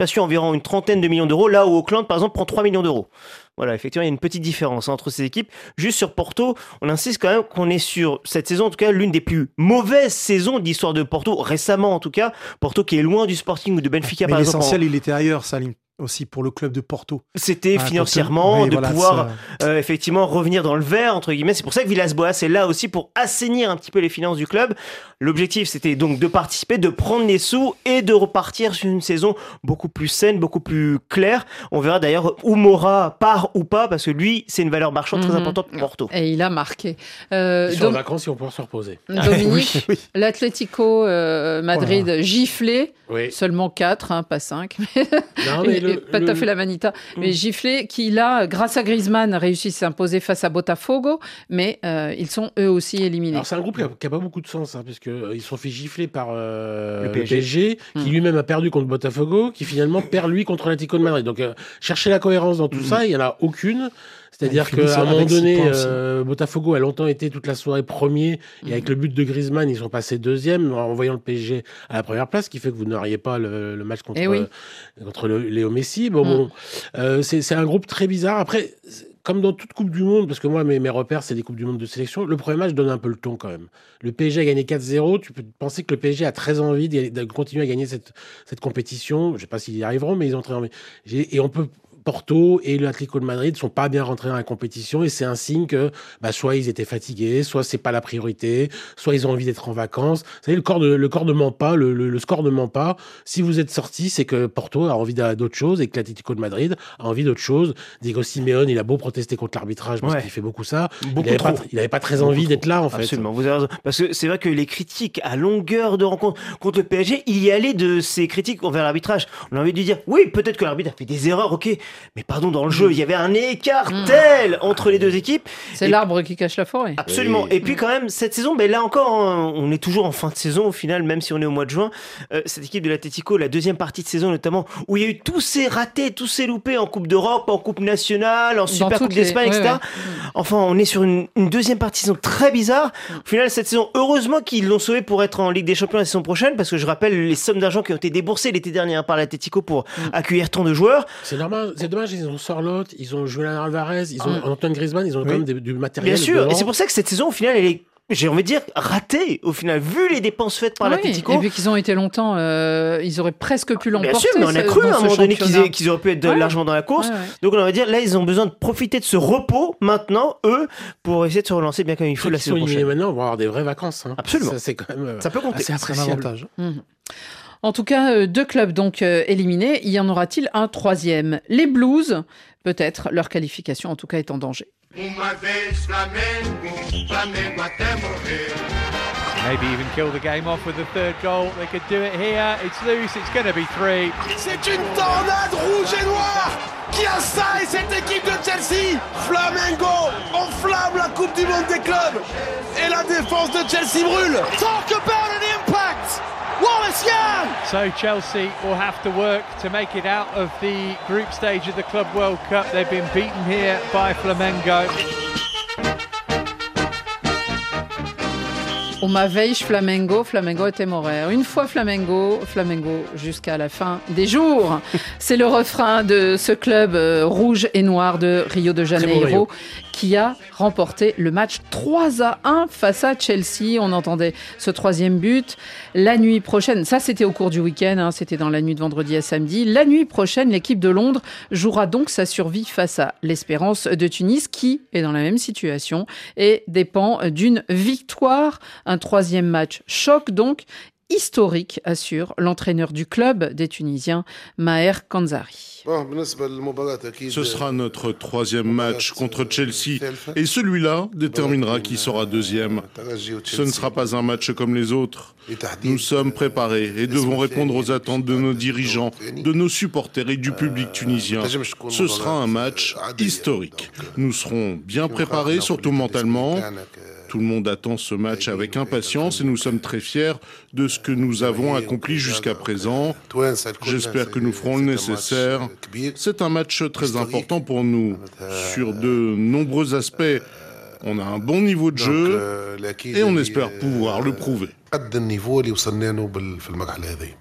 reçu environ une trentaine de millions d'euros, là où Auckland, par exemple, prend trois millions d'euros. Voilà, effectivement, il y a une petite différence entre ces équipes. Juste sur Porto, on insiste quand même qu'on est sur cette saison, en tout cas, l'une des plus mauvaises saisons d'histoire de Porto, récemment en tout cas. Porto qui est loin du Sporting ou de Benfica, Mais par exemple. l'essentiel, en... il était ailleurs, Salim. Aussi pour le club de Porto. C'était ah, financièrement, oui, de voilà, pouvoir euh, effectivement revenir dans le vert, entre guillemets. C'est pour ça que Villas-Boas est là aussi pour assainir un petit peu les finances du club. L'objectif, c'était donc de participer, de prendre les sous et de repartir sur une saison beaucoup plus saine, beaucoup plus claire. On verra d'ailleurs où Mora part ou pas, parce que lui, c'est une valeur marchande mm-hmm. très importante pour Porto. Et il a marqué. Euh, ils sont Dom... en vacances, ils vont pouvoir se reposer. Dominique, oui. l'Atlético euh, Madrid oh giflé, oui. seulement quatre, hein, pas cinq. Non, mais le, pas le... tout à fait la manita, mmh. mais giflé, qui là, grâce à Griezmann, réussit à s'imposer face à Botafogo, mais euh, ils sont eux aussi éliminés. Alors c'est un groupe qui n'a pas beaucoup de sens, hein, parce qu'ils se sont fait gifler par euh, le P S G, le P S G mmh. qui lui-même a perdu contre Botafogo, qui finalement perd lui contre l'Atlético de Madrid. Donc euh, chercher la cohérence dans tout mmh. ça, il n'y en a aucune. C'est-à-dire qu'à un moment donné, euh, Botafogo a longtemps été toute la soirée premier, mmh. et avec le but de Griezmann, ils sont passés deuxième, en voyant le P S G à la première place, ce qui fait que vous n'auriez pas le, le match contre, oui. euh, contre le, Léo Messi. Bon, mmh. bon euh, c'est, c'est un groupe très bizarre. Après, comme dans toute Coupe du Monde, parce que moi, mes, mes repères, c'est des Coupes du Monde de sélection, le premier match donne un peu le ton quand même. Le P S G a gagné quatre zéro, tu peux penser que le P S G a très envie de, de continuer à gagner cette, cette compétition. Je ne sais pas s'ils y arriveront, mais ils ont très envie. Et on peut... Porto et l'Atlético de Madrid sont pas bien rentrés dans la compétition et c'est un signe que bah, soit ils étaient fatigués, soit c'est pas la priorité, soit ils ont envie d'être en vacances. Vous savez, le corps, de, le corps ne ment pas, le, le, le score ne ment pas. Si vous êtes sorti, c'est que Porto a envie d'autre chose et que l'Atlético de Madrid a envie d'autre chose. Diego Simeone, il a beau protester contre l'arbitrage parce ouais. qu'il fait beaucoup ça, beaucoup il n'avait pas, pas très beaucoup envie trop. d'être là en fait. Absolument, vous avez raison. Parce que c'est vrai que les critiques à longueur de rencontre contre le P S G, il y allait de ces critiques envers l'arbitrage. On a envie de lui dire, oui, peut-être que l'arbitre a fait des erreurs, ok, mais pardon, dans le jeu, il y avait un écart mmh. tel entre les deux équipes. C'est et l'arbre qui cache la forêt. Absolument. Oui. Et puis quand même, cette saison, ben là encore, on est toujours en fin de saison au final, même si on est au mois de juin. Euh, cette équipe de l'Atlético, la deuxième partie de saison notamment, où il y a eu tous ces ratés, tous ces loupés en Coupe d'Europe, en Coupe nationale, en Super Coupe d'Espagne, les... et cetera. Ouais, ouais. Enfin, on est sur une, une deuxième partie de saison très bizarre. Au final, cette saison, heureusement qu'ils l'ont sauvé pour être en Ligue des Champions la saison prochaine, parce que je rappelle les sommes d'argent qui ont été déboursées l'été dernier par l'Atlético pour mmh. accueillir tant de joueurs. C'est normal, c'est dommage, ils ont Sorloth, ils ont Julián Alvarez, ils ont mmh. Antoine Griezmann, ils ont oui. quand même des, du matériel. Bien sûr, et c'est pour ça que cette saison, au final, elle est, j'ai envie de dire, ratée, au final, vu les dépenses faites par oui. l'Atlético. Et puis qu'ils ont été longtemps, euh, ils auraient presque pu l'emporter. Bien sûr, mais on a cru à un moment donné qu'ils, qu'ils auraient pu être ouais. largement dans la course. Ouais, ouais. Donc on va dire, là, ils ont besoin de profiter de ce repos, maintenant, eux, pour essayer de se relancer bien comme il faut Ceux la saison prochaine. Maintenant, on va avoir des vraies vacances. Hein. Absolument. Ça, c'est quand même, euh, ça peut compter. C'est un avantage. Mmh. En tout cas, deux clubs donc euh, éliminés. Y en aura-t-il un troisième ? Les Blues, peut-être. Leur qualification, en tout cas, est en danger. Maybe even kill the game off with the third goal. They could do it here. It's loose. It's going to be three. C'est une tornade rouge et noire qui assaille cette équipe de Chelsea. Flamengo enflamme la Coupe du Monde des clubs et la défense de Chelsea brûle. Talk about an impact. Wallace Young! So Chelsea will have to work to make it out of the group stage of the Club World Cup. They've been beaten here by Flamengo. Uma vez Flamengo, Flamengo était mourir. Une fois Flamengo, Flamengo jusqu'à la fin des jours. C'est le refrain de ce club euh, rouge et noir de Rio de Janeiro qui a remporté le match trois à un face à Chelsea. On entendait ce troisième but. La nuit prochaine, ça c'était au cours du week-end, hein, c'était dans la nuit de vendredi à samedi. La nuit prochaine, l'équipe de Londres jouera donc sa survie face à l'Espérance de Tunis qui est dans la même situation et dépend d'une victoire. Un troisième match choc donc, historique, assure l'entraîneur du club des Tunisiens, Maher Kanzari. Ce sera notre troisième match contre Chelsea et celui-là déterminera qui sera deuxième. Ce ne sera pas un match comme les autres. Nous sommes préparés et devons répondre aux attentes de nos dirigeants, de nos supporters et du public tunisien. Ce sera un match historique. Nous serons bien préparés, surtout mentalement. Tout le monde attend ce match avec impatience et nous sommes très fiers de ce que nous avons accompli jusqu'à présent. J'espère que nous ferons le nécessaire. C'est un match très important pour nous, sur de nombreux aspects. On a un bon niveau de jeu et on espère pouvoir le prouver.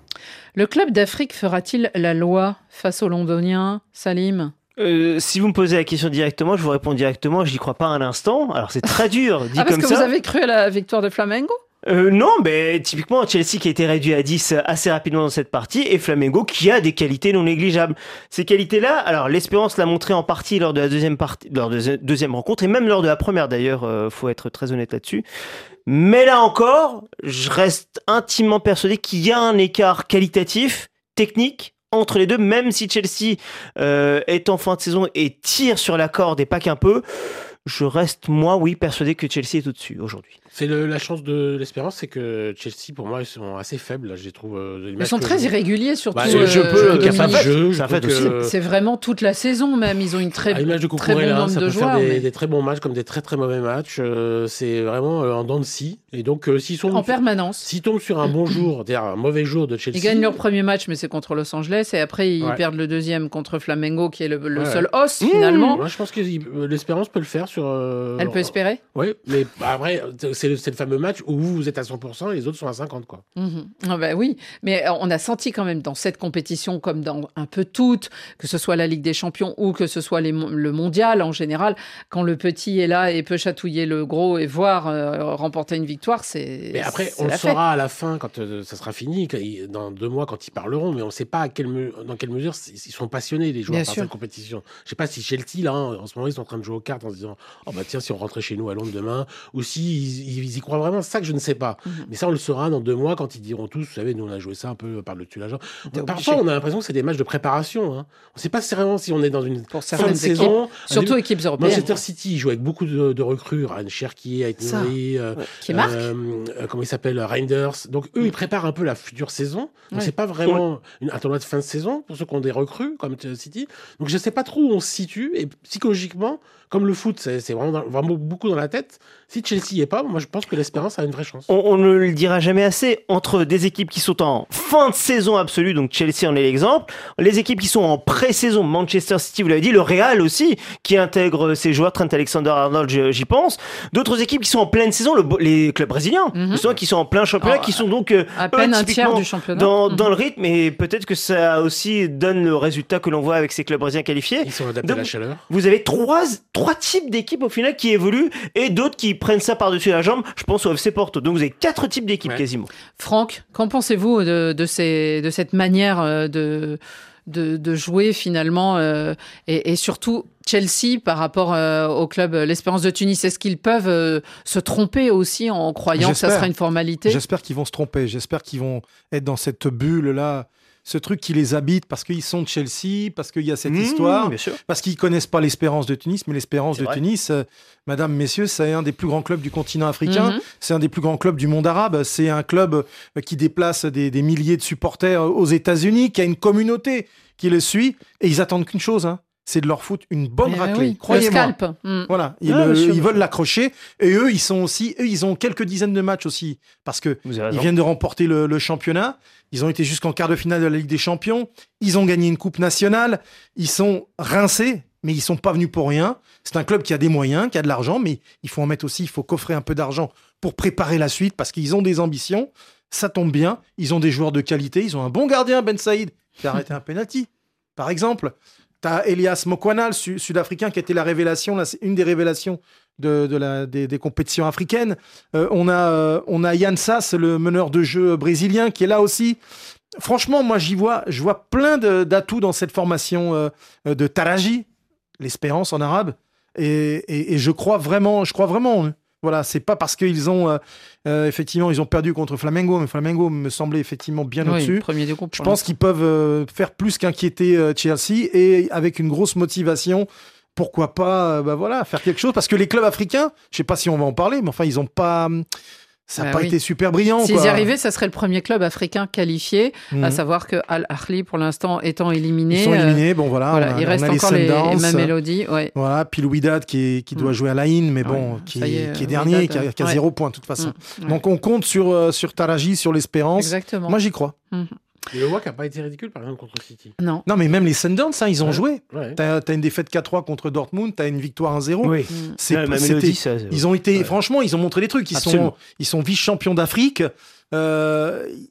Le club d'Afrique fera-t-il la loi face aux Londoniens, Salim ? Euh, si vous me posez la question directement, je vous réponds directement, je n'y crois pas un instant. Alors c'est très dur, dit ah, parce comme que ça. Vous avez cru à la victoire de Flamengo ? Euh, non, mais typiquement Chelsea qui a été réduit à dix assez rapidement dans cette partie et Flamengo qui a des qualités non négligeables. Ces qualités-là, alors l'Espérance l'a montré en partie lors de la deuxième partie, lors de la deuxième rencontre et même lors de la première d'ailleurs, euh, faut être très honnête là-dessus. Mais là encore, je reste intimement persuadé qu'il y a un écart qualitatif, technique, entre les deux, même si Chelsea euh, est en fin de saison et tire sur la corde et pas qu'un peu, je reste, moi, oui, persuadé que Chelsea est au-dessus aujourd'hui. C'est le, la chance de l'Espérance, c'est que Chelsea, pour moi, ils sont assez faibles. Là, je les trouve. Euh, ils sont très je... irréguliers, surtout. Bah, euh, je peux. Euh, capable de jeu. Ça fait que... C'est vraiment toute la saison, même. Ils ont une très, de très bon nombre ça de peut joueurs. Faire des, mais... des très bons matchs comme des très très mauvais matchs. Euh, c'est vraiment euh, en dents de scie. Et donc, euh, s'ils sont en permanence. S'ils tombent sur un bon jour, c'est-à-dire un mauvais jour de Chelsea. Ils gagnent leur premier match, mais c'est contre Los Angeles, et après ils ouais. perdent le deuxième contre Flamengo, qui est le, le ouais. seul os mmh, finalement. Moi, je pense que l'Espérance peut le faire sur. Euh... Elle peut espérer. Oui, mais après, c'est le, c'est le fameux match où vous, vous êtes à cent pour cent et les autres sont à cinquante pour cent, quoi. Mmh. Ah bah oui, mais on a senti quand même dans cette compétition, comme dans un peu toutes, que ce soit la Ligue des Champions ou que ce soit les, le Mondial en général, quand le petit est là et peut chatouiller le gros et voir euh, remporter une victoire, c'est. Mais après, c'est on la le saura fête. à la fin, quand euh, ça sera fini, dans deux mois, quand ils parleront, mais on ne sait pas à quelle me- dans quelle mesure ils sont passionnés, les joueurs, Bien par sûr. cette compétition. Je ne sais pas si Chelsea, là, hein, en ce moment, ils sont en train de jouer aux cartes en se disant oh bah tiens, si on rentrait chez nous à Londres demain, ou si ils, ils y croient vraiment, c'est ça que je ne sais pas. Mhm. Mais ça, on le saura dans deux mois quand ils diront tous, vous savez, nous on a joué ça un peu par-dessus la jambe. T'es Parfois, obligé. on a l'impression que c'est des matchs de préparation. Hein. On ne sait pas vraiment si on est dans une Pour fin certaines de équipes, saison. surtout Un- équipes européennes. Manchester City, il joue avec beaucoup de, de recrues, Ryan Cherki, Ait Ça, Nouri, euh, ouais. Qui marque. euh, euh, comment il s'appelle, Reinders. Donc eux, ils préparent un peu la future saison. Donc Ouais. c'est pas vraiment une, un tournoi de fin de saison pour ceux qui ont des recrues comme City. Donc je sais pas trop où on se situe et psychologiquement, comme le foot, c'est, c'est vraiment, dans- vraiment beaucoup dans la tête. Si Chelsea y est pas, moi je pense que l'Espérance a une vraie chance. On, on ne le dira jamais assez, entre des équipes qui sont en fin de saison absolue, donc Chelsea en est l'exemple, les équipes qui sont en pré-saison, Manchester City, vous l'avez dit, le Real aussi, qui intègre ses joueurs, Trent Alexander-Arnold, je- j'y pense, d'autres équipes qui sont en pleine saison, le, les clubs brésiliens, Mhm. justement, qui sont en plein championnat, Alors, qui sont donc euh, à peine eux, un tiers typiquement du championnat. dans, Mhm. dans le rythme, et peut-être que ça aussi donne le résultat que l'on voit avec ces clubs brésiliens qualifiés. Ils sont adaptés Donc, à la chaleur. Vous avez trois, trois types d'équipes au final qui évoluent et d'autres qui prennent ça par-dessus la jambe. Je pense au F C Porto. Donc vous avez quatre types d'équipes Ouais. quasiment. Franck, qu'en pensez-vous de, de, ces, de cette manière euh, de, de, de jouer finalement euh, et, et surtout Chelsea par rapport euh, au club euh, l'Espérance de Tunis? Est-ce qu'ils peuvent euh, se tromper aussi en croyant que ça J'espère. sera une formalité? J'espère qu'ils vont se tromper. J'espère qu'ils vont être dans cette bulle-là, ce truc qui les habite parce qu'ils sont de Chelsea, parce qu'il y a cette Mmh, histoire, bien sûr. parce qu'ils connaissent pas l'Espérance de Tunis, mais l'Espérance C'est de vrai. Tunis, euh, Madame, Messieurs, c'est un des plus grands clubs du continent africain, Mhm. c'est un des plus grands clubs du monde arabe, c'est un club euh, qui déplace des, des milliers de supporters aux États-Unis, qui a une communauté qui le suit, et ils attendent qu'une chose, hein, c'est de leur foutre une bonne Eh raclée. oui, le Croyez-moi. scalp. Mm. Voilà, ils, Ah, le- bien sûr, ils bien veulent sûr. l'accrocher. Et eux, ils sont aussi, eux, ils ont quelques dizaines de matchs aussi, parce que Vous avez ils raison. viennent de remporter le, le championnat. Ils ont été jusqu'en quart de finale de la Ligue des Champions. Ils ont gagné une coupe nationale. Ils sont rincés, mais ils sont pas venus pour rien. C'est un club qui a des moyens, qui a de l'argent, mais il faut en mettre aussi. Il faut coffrer un peu d'argent pour préparer la suite, parce qu'ils ont des ambitions. Ça tombe bien. Ils ont des joueurs de qualité. Ils ont un bon gardien, Ben Saïd, qui a arrêté un penalty, par exemple. T'as Elias Mokwana, le su- sud-africain, qui a été la révélation, là, c'est une des révélations de, de la, des, des compétitions africaines. Euh, on, a, euh, on a Yann Sass, le meneur de jeu brésilien, qui est là aussi. Franchement, moi, j'y vois, je vois plein de- d'atouts dans cette formation euh, de Taraji, l'espérance en arabe. Et, et- et je crois vraiment, je crois vraiment. en eux. Voilà, c'est pas parce qu'ils ont euh, euh, effectivement ils ont perdu contre Flamengo, mais Flamengo me semblait effectivement bien Oui, au-dessus. premier du groupe. Je pour pense l'instant. qu'ils peuvent euh, faire plus qu'inquiéter euh, Chelsea et avec une grosse motivation. Pourquoi pas, euh, bah voilà, faire quelque chose parce que les clubs africains, je sais pas si on va en parler, mais enfin ils ont pas, hum, ça n'a Ah pas oui. été super brillant. S'ils quoi. y arrivaient, ça serait le premier club africain qualifié, Mhm. à savoir que Al Ahly, pour l'instant, étant éliminé. Ils sont euh, éliminés, bon voilà. voilà, on a- il on reste a encore les, Sundowns, mêmes mélodies. Ouais. Voilà, puis le Wydad qui, est, qui doit Mm. jouer à l'Aïn, mais Ah bon, ouais, qui, ça y est, est, qui est euh, dernier, Wydad, qui a, qui a ouais. zéro point de toute façon. Mm, ouais. Donc on compte sur, euh, sur Taraji, sur l'espérance. Exactement. Moi j'y crois. Mhm. Et le W A C n'a pas été ridicule, par exemple, contre City. Non. Non, mais même les Sundowns, hein, ils ont Ouais. joué. Ouais. T'as as une défaite quatre trois contre Dortmund, t'as une victoire un zéro. Oui. C'est Ouais, ma c'était- mélodie, ça, c'est- ils ont été, Ouais. franchement, ils ont montré des trucs. Ils sont, Absolument. ils sont vice-champions d'Afrique. Euh,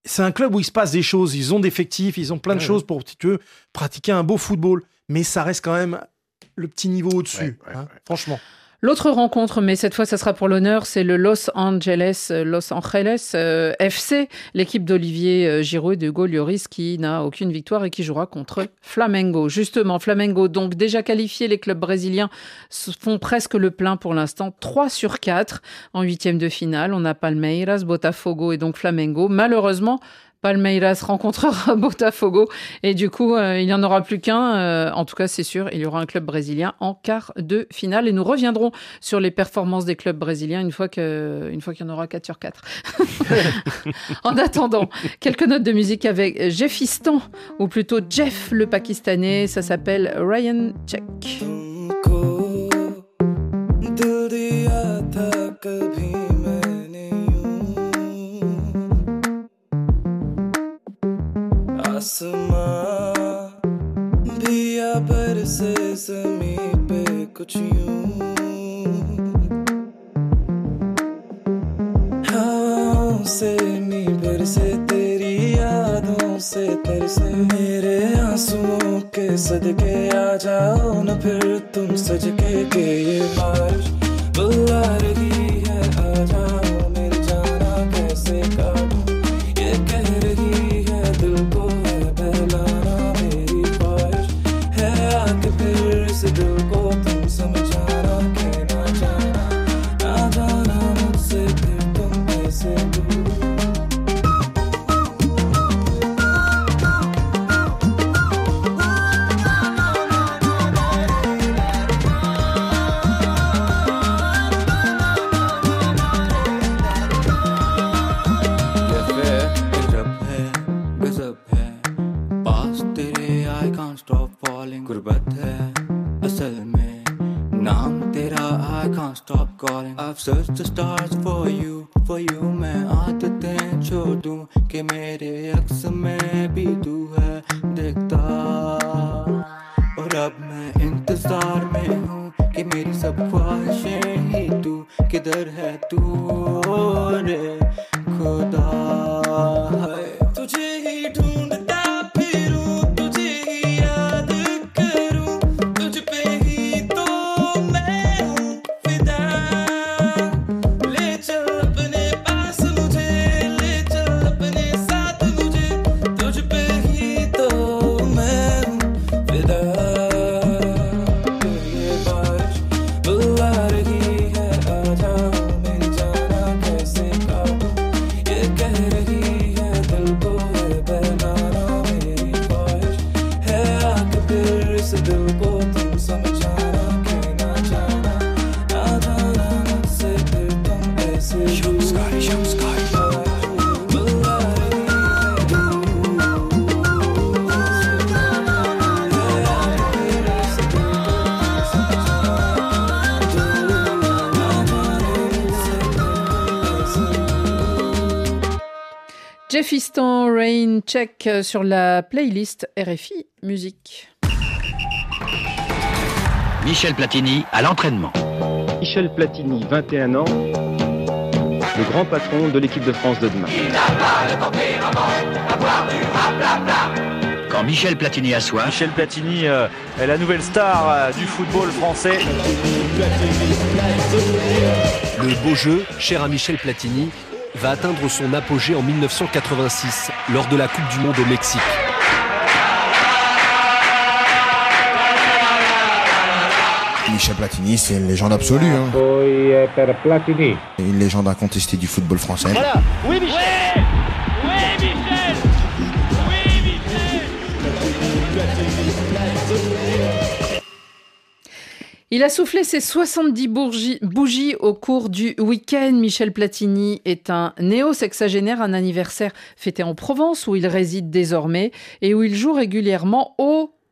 c'est un club où il se passe des choses. Ils ont d'effectifs, ils ont plein de ouais, choses ouais. pour si tu veux, pratiquer un beau football. Mais ça reste quand même le petit niveau au-dessus, ouais, ouais, hein, ouais. franchement. L'autre rencontre, mais cette fois, ça sera pour l'honneur, c'est le Los Angeles, Los Angeles euh, F C, l'équipe d'Olivier euh, Giroud et de Hugo Lloris qui n'a aucune victoire et qui jouera contre Flamengo. Justement, Flamengo, donc déjà qualifié, les clubs brésiliens font presque le plein pour l'instant, trois sur quatre en huitième de finale. On a Palmeiras, Botafogo et donc Flamengo. Malheureusement, Palmeiras rencontrera Botafogo et du coup, euh, il n'y en aura plus qu'un. Euh, en tout cas, c'est sûr, il y aura un club brésilien en quart de finale. Et nous reviendrons sur les performances des clubs brésiliens une fois, que, une fois qu'il y en aura quatre sur quatre. En attendant, quelques notes de musique avec Jeffistan, ou plutôt Jeff le Pakistanais. Ça s'appelle Ryan Check. आसमां भी आ बरसे ज़मीं पे कुछ यूं हवाओं से मी बरसे तेरी यादों से तरसे मेरे आंसुओं के सदके आ जाओ न फिर तुम सज के के ये बारिश बुला रही है आ जाओ मेरी जाना कैसे काटूं ये कह रही है दिल को दिल को तुम समझाना के ना जाना ना जाना मुझसे फिर तुम कैसे गजब है पास तेरे I can't stop falling गुर्बत है असल में नाम तेरा I can't stop calling I've searched the stars for you for you मैं आदतें छोड़ दूं कि मेरे अक्स में भी तू है देखता और अब मैं इंतजार में हूँ कि मेरी सब ख्वाहिशें ही तू किधर है तू रे खुदा है तुझे ही ढूंढता फिरूं तुझे ही याद करूं तुझ पे ही तो मैं हूँ फिदा ले चल अपने पास मुझे ले चल अपने साथ मुझे तुझ पे ही तो मैं हूँ फिदा ये बारिश बुला रही है आ जाओ मेरी जाना कैसे काटूं ये कह रही है दिल को है बहलाना मेरी ख्वाहिश है आके फिर इस दिल को तुम समझाना के ना जाना ना जाना मुझसे फिर तुम ऐसे शम्स्कारी शम्स्कारी बुला रही है Jeffistan, Rain Check sur la playlist R F I Musique. Michel Platini à l'entraînement. Michel Platini, vingt et un ans, le grand patron de l'équipe de France de demain. Quand Michel Platini assoit... Michel Platini euh, est la nouvelle star euh, du football français. Le beau jeu, cher à Michel Platini, va atteindre son apogée en mille neuf cent quatre-vingt-six, lors de la Coupe du Monde au Mexique. Michel Platini, c'est une légende absolue. Hein. Une légende incontestée du football français. Voilà, oui Michel ouais Oui Michel Oui Michel Il a soufflé ses soixante-dix bougies, bougies au cours du week-end. Michel Platini est un néo-sexagénaire, un anniversaire fêté en Provence où il réside désormais et où il joue régulièrement au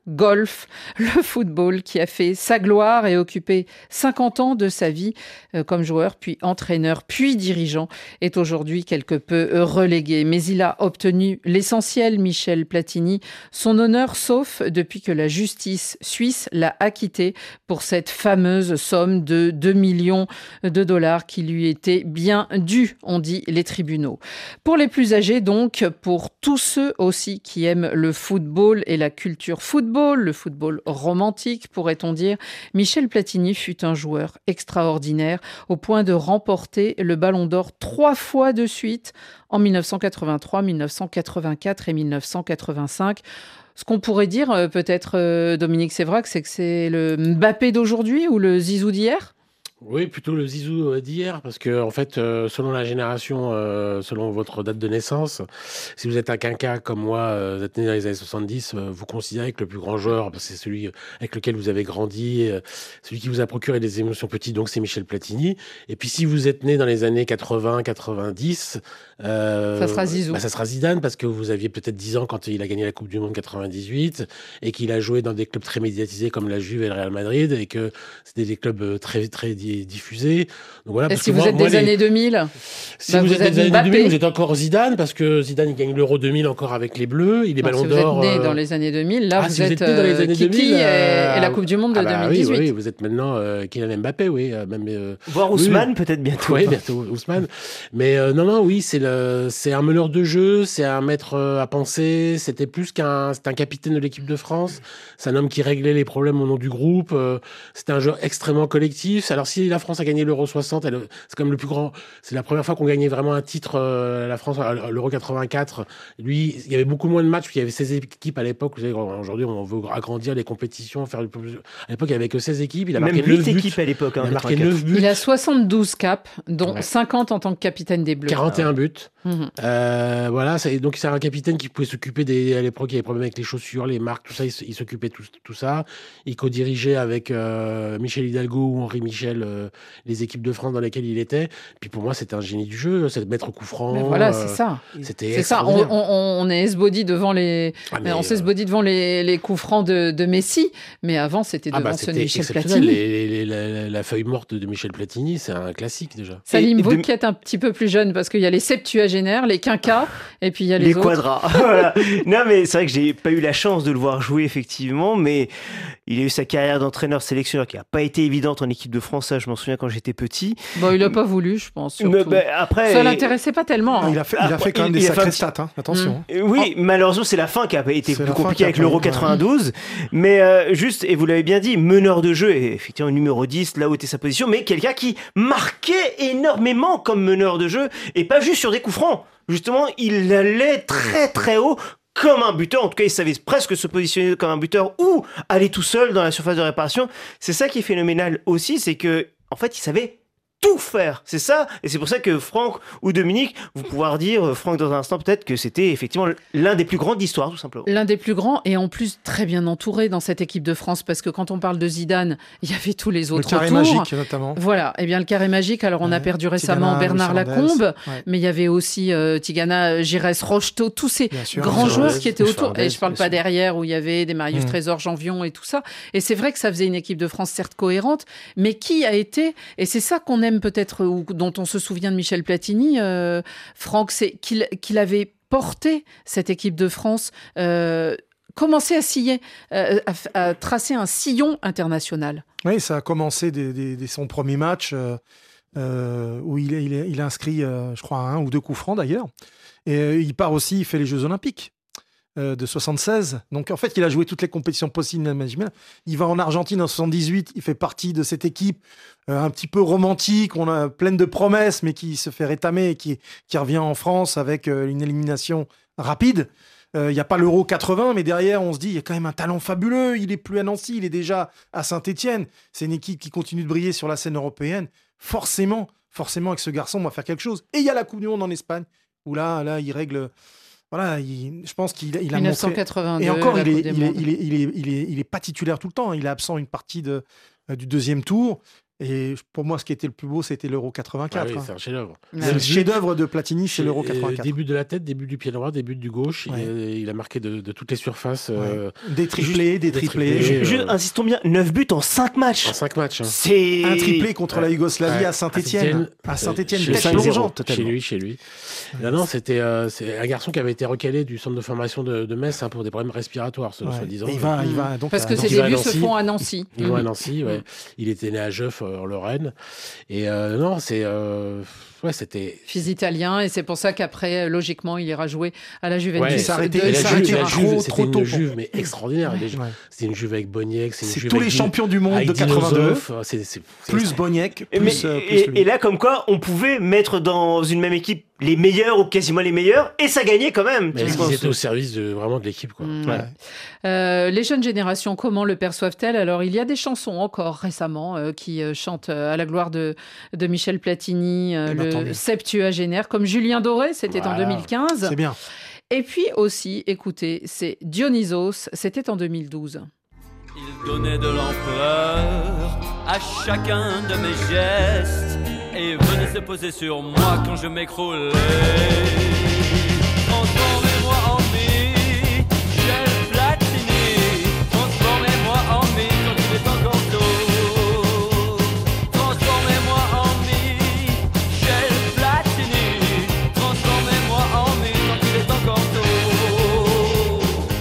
golf, le football qui a fait sa gloire et occupé cinquante ans de sa vie euh, comme joueur, puis entraîneur, puis dirigeant, est aujourd'hui quelque peu relégué. Mais il a obtenu l'essentiel, Michel Platini, son honneur, sauf depuis que la justice suisse l'a acquitté pour cette fameuse somme de deux millions de dollars qui lui était bien due, ont dit les tribunaux. Pour les plus âgés donc, pour tous ceux aussi qui aiment le football et la culture football, le football romantique, pourrait-on dire, Michel Platini fut un joueur extraordinaire au point de remporter le Ballon d'Or trois fois de suite en mille neuf cent quatre-vingt-trois, mille neuf cent quatre-vingt-quatre et mille neuf cent quatre-vingt-cinq. Ce qu'on pourrait dire, peut-être, Dominique Sévrac, c'est que c'est le Mbappé d'aujourd'hui ou le Zizou d'hier ? Oui, plutôt le Zizou d'hier, parce que en fait, euh, selon la génération, euh, selon votre date de naissance, si vous êtes un quinca comme moi, euh, vous êtes né dans les années soixante-dix, euh, vous considérez que le plus grand joueur, parce que c'est celui avec lequel vous avez grandi, euh, celui qui vous a procuré des émotions petites, donc c'est Michel Platini. Et puis si vous êtes né dans les années quatre-vingts quatre-vingt-dix, euh, ça sera Zizou. Bah, ça sera Zidane, parce que vous aviez peut-être dix ans quand il a gagné la Coupe du Monde quatre-vingt-dix-huit, et qu'il a joué dans des clubs très médiatisés comme la Juve et le Real Madrid, et que c'était des clubs très, très diffusé. Donc voilà, et parce si que vous moi, êtes moi, des les... années deux mille, si bah vous, vous êtes des années Mbappé. deux mille, vous êtes encore Zidane, parce que Zidane il gagne l'Euro deux mille encore avec les Bleus, il est Ballon d'Or. Si vous êtes né euh... dans les années deux mille, là ah, vous, si êtes, vous êtes né dans les années Kiki deux mille, euh... et, et la Coupe du Monde de ah bah deux mille dix-huit. Oui, oui, vous êtes maintenant euh, Kylian Mbappé, oui, euh, même. Euh... Voir Ousmane oui, peut-être bientôt. Oui, bientôt Ousmane. Mais euh, non, non, oui, c'est le, c'est un meneur de jeu, c'est un maître à penser. C'était plus qu'un, c'est un capitaine de l'équipe de France. C'est un homme qui réglait les problèmes au nom du groupe. Euh, c'était un jeu extrêmement collectif. Alors si la France a gagné l'Euro soixante, elle, c'est comme le plus grand. C'est la première fois qu'on gagnait vraiment un titre. Euh, la France, l'Euro quatre-vingt-quatre. Lui, il y avait beaucoup moins de matchs. Puis il y avait seize équipes à l'époque. Vous savez, aujourd'hui, on veut agrandir les compétitions, faire. À l'époque, il y avait que seize équipes. Il a Même marqué huit neuf buts. équipes à l'époque. Hein, il a marqué neuf buts. Il a soixante-douze caps, dont ouais. cinquante en tant que capitaine des Bleus. quarante et un buts. Mmh. Euh, voilà, c'est, donc c'est un capitaine qui pouvait s'occuper des. À l'époque, il y avait des problèmes avec les chaussures, les marques, tout ça. Il, il s'occupait de tout, tout ça. Il co-dirigeait avec euh, Michel Hidalgo ou Henri Michel euh, les équipes de France dans lesquelles il était. Puis pour moi, c'était un génie du jeu, c'est de mettre coup franc. Mais voilà, euh, c'est ça. C'était c'est ça. On, on, on est esbody devant les. Ah, mais on s'esbody euh... devant les, les coups francs de, de Messi, mais avant c'était devant ah bah, ceux de Michel Platini. Les, les, les, la, la feuille morte de Michel Platini, c'est un classique déjà. Salim, et, vous de... qui êtes un petit peu plus jeune, parce qu'il y a les septuagénaires, les quinquas, et puis il y a les, les autres. quadras. Voilà. Non, mais c'est vrai que j'ai pas eu la chance de le voir jouer effectivement, mais il a eu sa carrière d'entraîneur-sélectionneur qui n'a pas été évidente en équipe de France. Ça, je m'en souviens quand j'étais petit. Bon, il n'a pas voulu, je pense. Mais, bah, après, ça l'intéressait pas tellement. Hein. Il a fait, il a fait quand même il, des sacrés petit... stats. Hein. Attention. Mmh. Oui, oh. malheureusement, c'est la fin qui a été c'est plus compliquée avec l'Euro quatre-vingt-douze. Ouais. Mais euh, juste, et vous l'avez bien dit, meneur de jeu, et effectivement numéro dix, là où était sa position, mais quelqu'un qui marquait énormément comme meneur de jeu, et pas juste sur des coups francs. Justement, il allait très très haut comme un buteur. En tout cas, il savait presque se positionner comme un buteur ou aller tout seul dans la surface de réparation. C'est ça qui est phénoménal aussi, c'est que en fait, il savait tout faire, c'est ça, et c'est pour ça que Franck ou Dominique, vous pouvoir dire, Franck dans un instant peut-être, que c'était effectivement l'un des plus grands d'histoire, tout simplement. L'un des plus grands, et en plus très bien entouré dans cette équipe de France, parce que quand on parle de Zidane, il y avait tous les autres autour. Le carré magique, notamment. Voilà, et bien le carré magique, alors on ouais. a perdu récemment Tigana, Bernard Lacombe, ouais. mais il y avait aussi euh, Tigana, Giresse, Rocheteau, tous ces sûr, grands joueurs Fernandez, qui étaient autour, Fernandez, et je parle pas sûr. derrière, où il y avait des Marius mmh. Trésor, Janvion et tout ça, et c'est vrai que ça faisait une équipe de France certes cohérente, mais qui a été, et c'est ça qu'on aime peut-être, ou dont on se souvient de Michel Platini, euh, Franck, c'est qu'il, qu'il avait porté cette équipe de France, euh, commencé à siller, euh, à, à tracer un sillon international. Oui, ça a commencé dès, dès, dès son premier match, euh, euh, où il, il, il a inscrit, euh, je crois, un ou deux coups francs d'ailleurs. Et euh, il part aussi, il fait les Jeux Olympiques euh, de soixante-seize. Donc en fait, il a joué toutes les compétitions possibles. Il va en Argentine en soixante-dix-huit, il fait partie de cette équipe euh, un petit peu romantique, on a pleine de promesses, mais qui se fait rétamer et qui, qui revient en France avec euh, une élimination rapide. Il euh, n'y a pas l'Euro quatre-vingts, mais derrière, on se dit, il y a quand même un talent fabuleux. Il est plus à Nancy, il est déjà à Saint-Étienne. C'est une équipe qui continue de briller sur la scène européenne. Forcément, forcément, avec ce garçon, on va faire quelque chose. Et il y a la Coupe du Monde en Espagne, où là, là il règle... Voilà, il, je pense qu'il il a dix-neuf cent quatre-vingt-deux, montré... Et encore, il est, il, est, il, est, il, est, il, est, il, est, il est pas titulaire tout le temps. Il est absent une partie de, euh, du deuxième tour. Et pour moi, ce qui était le plus beau, c'était l'Euro quatre-vingt-quatre. Ah oui, hein. c'est un chef-d'œuvre. C'est le chef-d'œuvre de Platini, c'est l'Euro quatre-vingt-quatre. Début de la tête, début du pied droit, début du gauche. Ouais. Il, a, il a marqué de, de toutes les surfaces. Ouais. Euh, des triplés, des triplés. Juste, euh, juste, insistons bien, neuf buts en cinq matchs. En cinq matchs. Hein. C'est un triplé contre ouais. la Yougoslavie ouais. à Saint-Étienne. À Saint-Étienne, chez, tête plongeante. chez lui, chez lui. Ouais. Non, non, c'était euh, c'est un garçon qui avait été recalé du centre de formation de, de Metz hein, pour des problèmes respiratoires, ouais. soi-disant. Il va, il va donc Parce à, que ses débuts se font à Nancy. Ils vont à Nancy, ouais. Il était né à Jeuf, en Lorraine. Et euh, non, c'est euh, ouais, c'était fils italien, et c'est pour ça qu'après, logiquement, il ira jouer à la Juventus. Ouais, il s'arrêtait trop, trop une tôt. Juve, mais extraordinaire. Ouais. Ouais. C'était une Juve avec Boniek. C'est, c'est tous les champions du monde de quatre-vingt-deux. C'est, c'est, c'est plus Boniek, plus, mais, euh, plus et, lui. et là, comme quoi, on pouvait mettre dans une même équipe les meilleurs ou quasiment les meilleurs, et ça gagnait quand même. Mais ils étaient au service de, vraiment de l'équipe. Quoi. Mmh, ouais. Ouais. Euh, les jeunes générations, comment le perçoivent-elles ? Alors, il y a des chansons encore récemment euh, qui euh, chantent euh, à la gloire de, de Michel Platini, euh, le septuagénaire, comme Julien Doré, c'était voilà. en deux mille quinze. C'est bien. Et puis aussi, écoutez, c'est Dionysos, c'était en deux mille douze. Il donnait de l'ampleur à chacun de mes gestes et venait se poser sur moi quand je m'écroulais. Transformez-moi en Michel Platini, transformez-moi en mi quand il est encore tôt. Transformez-moi en Michel Platini, transformez-moi en mi quand il est encore tôt.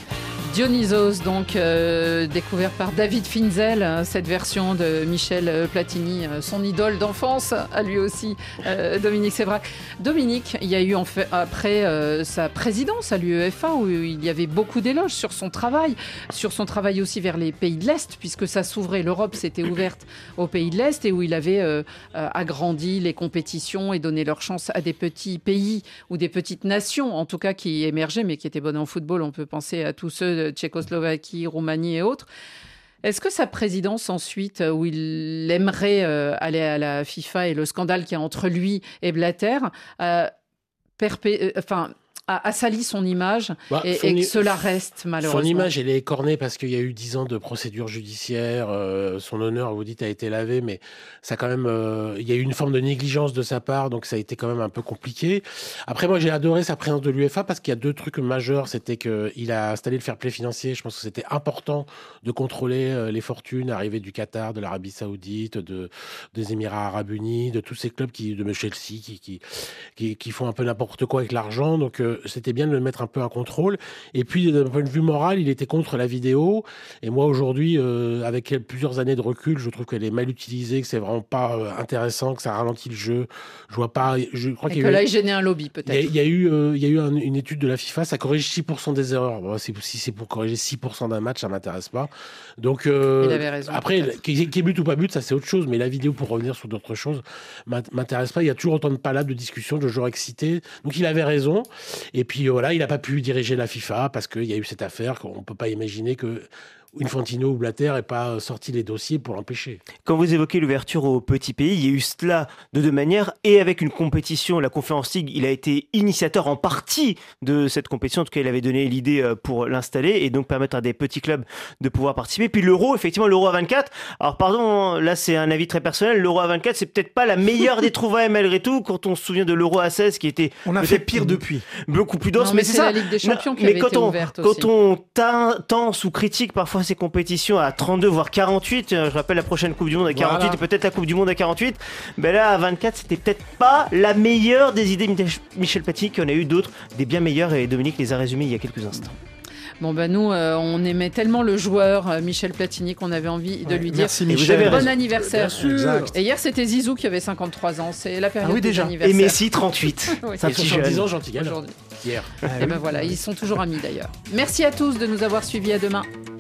Dionysos, donc euh, découvert par David Finzel, cette version de Michel Platini, son idole d'enfance, à lui aussi, euh, Dominique Sévrac. Dominique, il y a eu en fait, après euh, sa présidence à l'U E F A, où il y avait beaucoup d'éloges sur son travail, sur son travail aussi vers les pays de l'Est, puisque ça s'ouvrait, l'Europe s'était ouverte aux pays de l'Est, et où il avait euh, agrandi les compétitions et donné leur chance à des petits pays ou des petites nations, en tout cas qui émergeaient, mais qui étaient bonnes en football. On peut penser à tous ceux de Tchécoslovaquie, Roumanie et autres. Est-ce que sa présidence ensuite, où il aimerait euh, aller à la FIFA et le scandale qu'il y a entre lui et Blatter, euh, perpé- euh, enfin, a, a sali son image bah, et, son et que i- cela reste malheureusement. Son image, elle est écornée parce qu'il y a eu dix ans de procédure judiciaire. Euh, son honneur, vous dites, a été lavé, mais ça quand même, euh, il y a eu une forme de négligence de sa part, donc ça a été quand même un peu compliqué. Après, moi, j'ai adoré sa présence de l'U E F A parce qu'il y a deux trucs majeurs. C'était qu'il a installé le fair play financier. Je pense que c'était important de contrôler euh, les fortunes arrivées du Qatar, de l'Arabie Saoudite, de, des Émirats Arabes Unis, de tous ces clubs qui, de Chelsea qui, qui, qui, qui font un peu n'importe quoi avec l'argent. Donc, euh, c'était bien de le mettre un peu en contrôle. Et puis, d'un point de vue moral, il était contre la vidéo. Et moi, aujourd'hui, euh, avec plusieurs années de recul, je trouve qu'elle est mal utilisée, que c'est vraiment pas euh, intéressant, que ça ralentit le jeu. Je vois pas. Je crois et qu'il que y a là, eu, il gênait un lobby, peut-être. Il y a, il y a eu, euh, il y a eu un, une étude de la FIFA, ça corrige six pour cent des erreurs. Bon, c'est, si c'est pour corriger six pour cent d'un match, ça m'intéresse pas. Donc, euh, il avait raison. Après, qu'il y ait but ou pas but, ça c'est autre chose. Mais la vidéo, pour revenir sur d'autres choses, m'intéresse pas. Il y a toujours autant de palabres, de discussions, de joueurs excités. Donc, il avait raison. Et puis, voilà, il n'a pas pu diriger la FIFA parce qu'il y a eu cette affaire qu'on ne peut pas imaginer que Infantino ou Blatter n'aient pas sorti les dossiers pour l'empêcher. Quand vous évoquez l'ouverture aux petits pays, il y a eu cela de deux manières, et avec une compétition, la Conference League, il a été initiateur en partie de cette compétition, en tout cas il avait donné l'idée pour l'installer, et donc permettre à des petits clubs de pouvoir participer. Puis l'Euro, effectivement, l'Euro à vingt-quatre, alors pardon, là c'est un avis très personnel, l'Euro à vingt-quatre, c'est peut-être pas la meilleure des trouvailles malgré tout, quand on se souvient de l'Euro à seize, qui était... On a fait pire depuis. Beaucoup plus dense, non, mais, mais c'est, c'est ça. la Ligue des Champions non, qui mais avait quand été on, ouverte quand aussi. Quand on tend sous critique parfois ces compétitions à trente-deux voire quarante-huit, je rappelle la prochaine Coupe du Monde à quarante-huit, voilà. Et peut-être la Coupe du Monde à quarante-huit, ben là à vingt-quatre c'était peut-être pas la meilleure des idées Michel Platini, qu'il y en a eu d'autres, des bien meilleures, et Dominique les a résumées il y a quelques instants. Bon ben nous euh, on aimait tellement le joueur euh, Michel Platini qu'on avait envie de ouais, lui merci dire Michel. Bon anniversaire. Exact. Et hier c'était Zizou qui avait cinquante-trois ans, c'est la période ah oui, des déjà. anniversaires. Et Messi trente-huit. Oui. Ça fait soixante-dix ans Jean Tigal. Aujourd'hui. Hier. Ah, et oui. ben voilà, ils sont toujours amis d'ailleurs. Merci à tous de nous avoir suivis, à demain.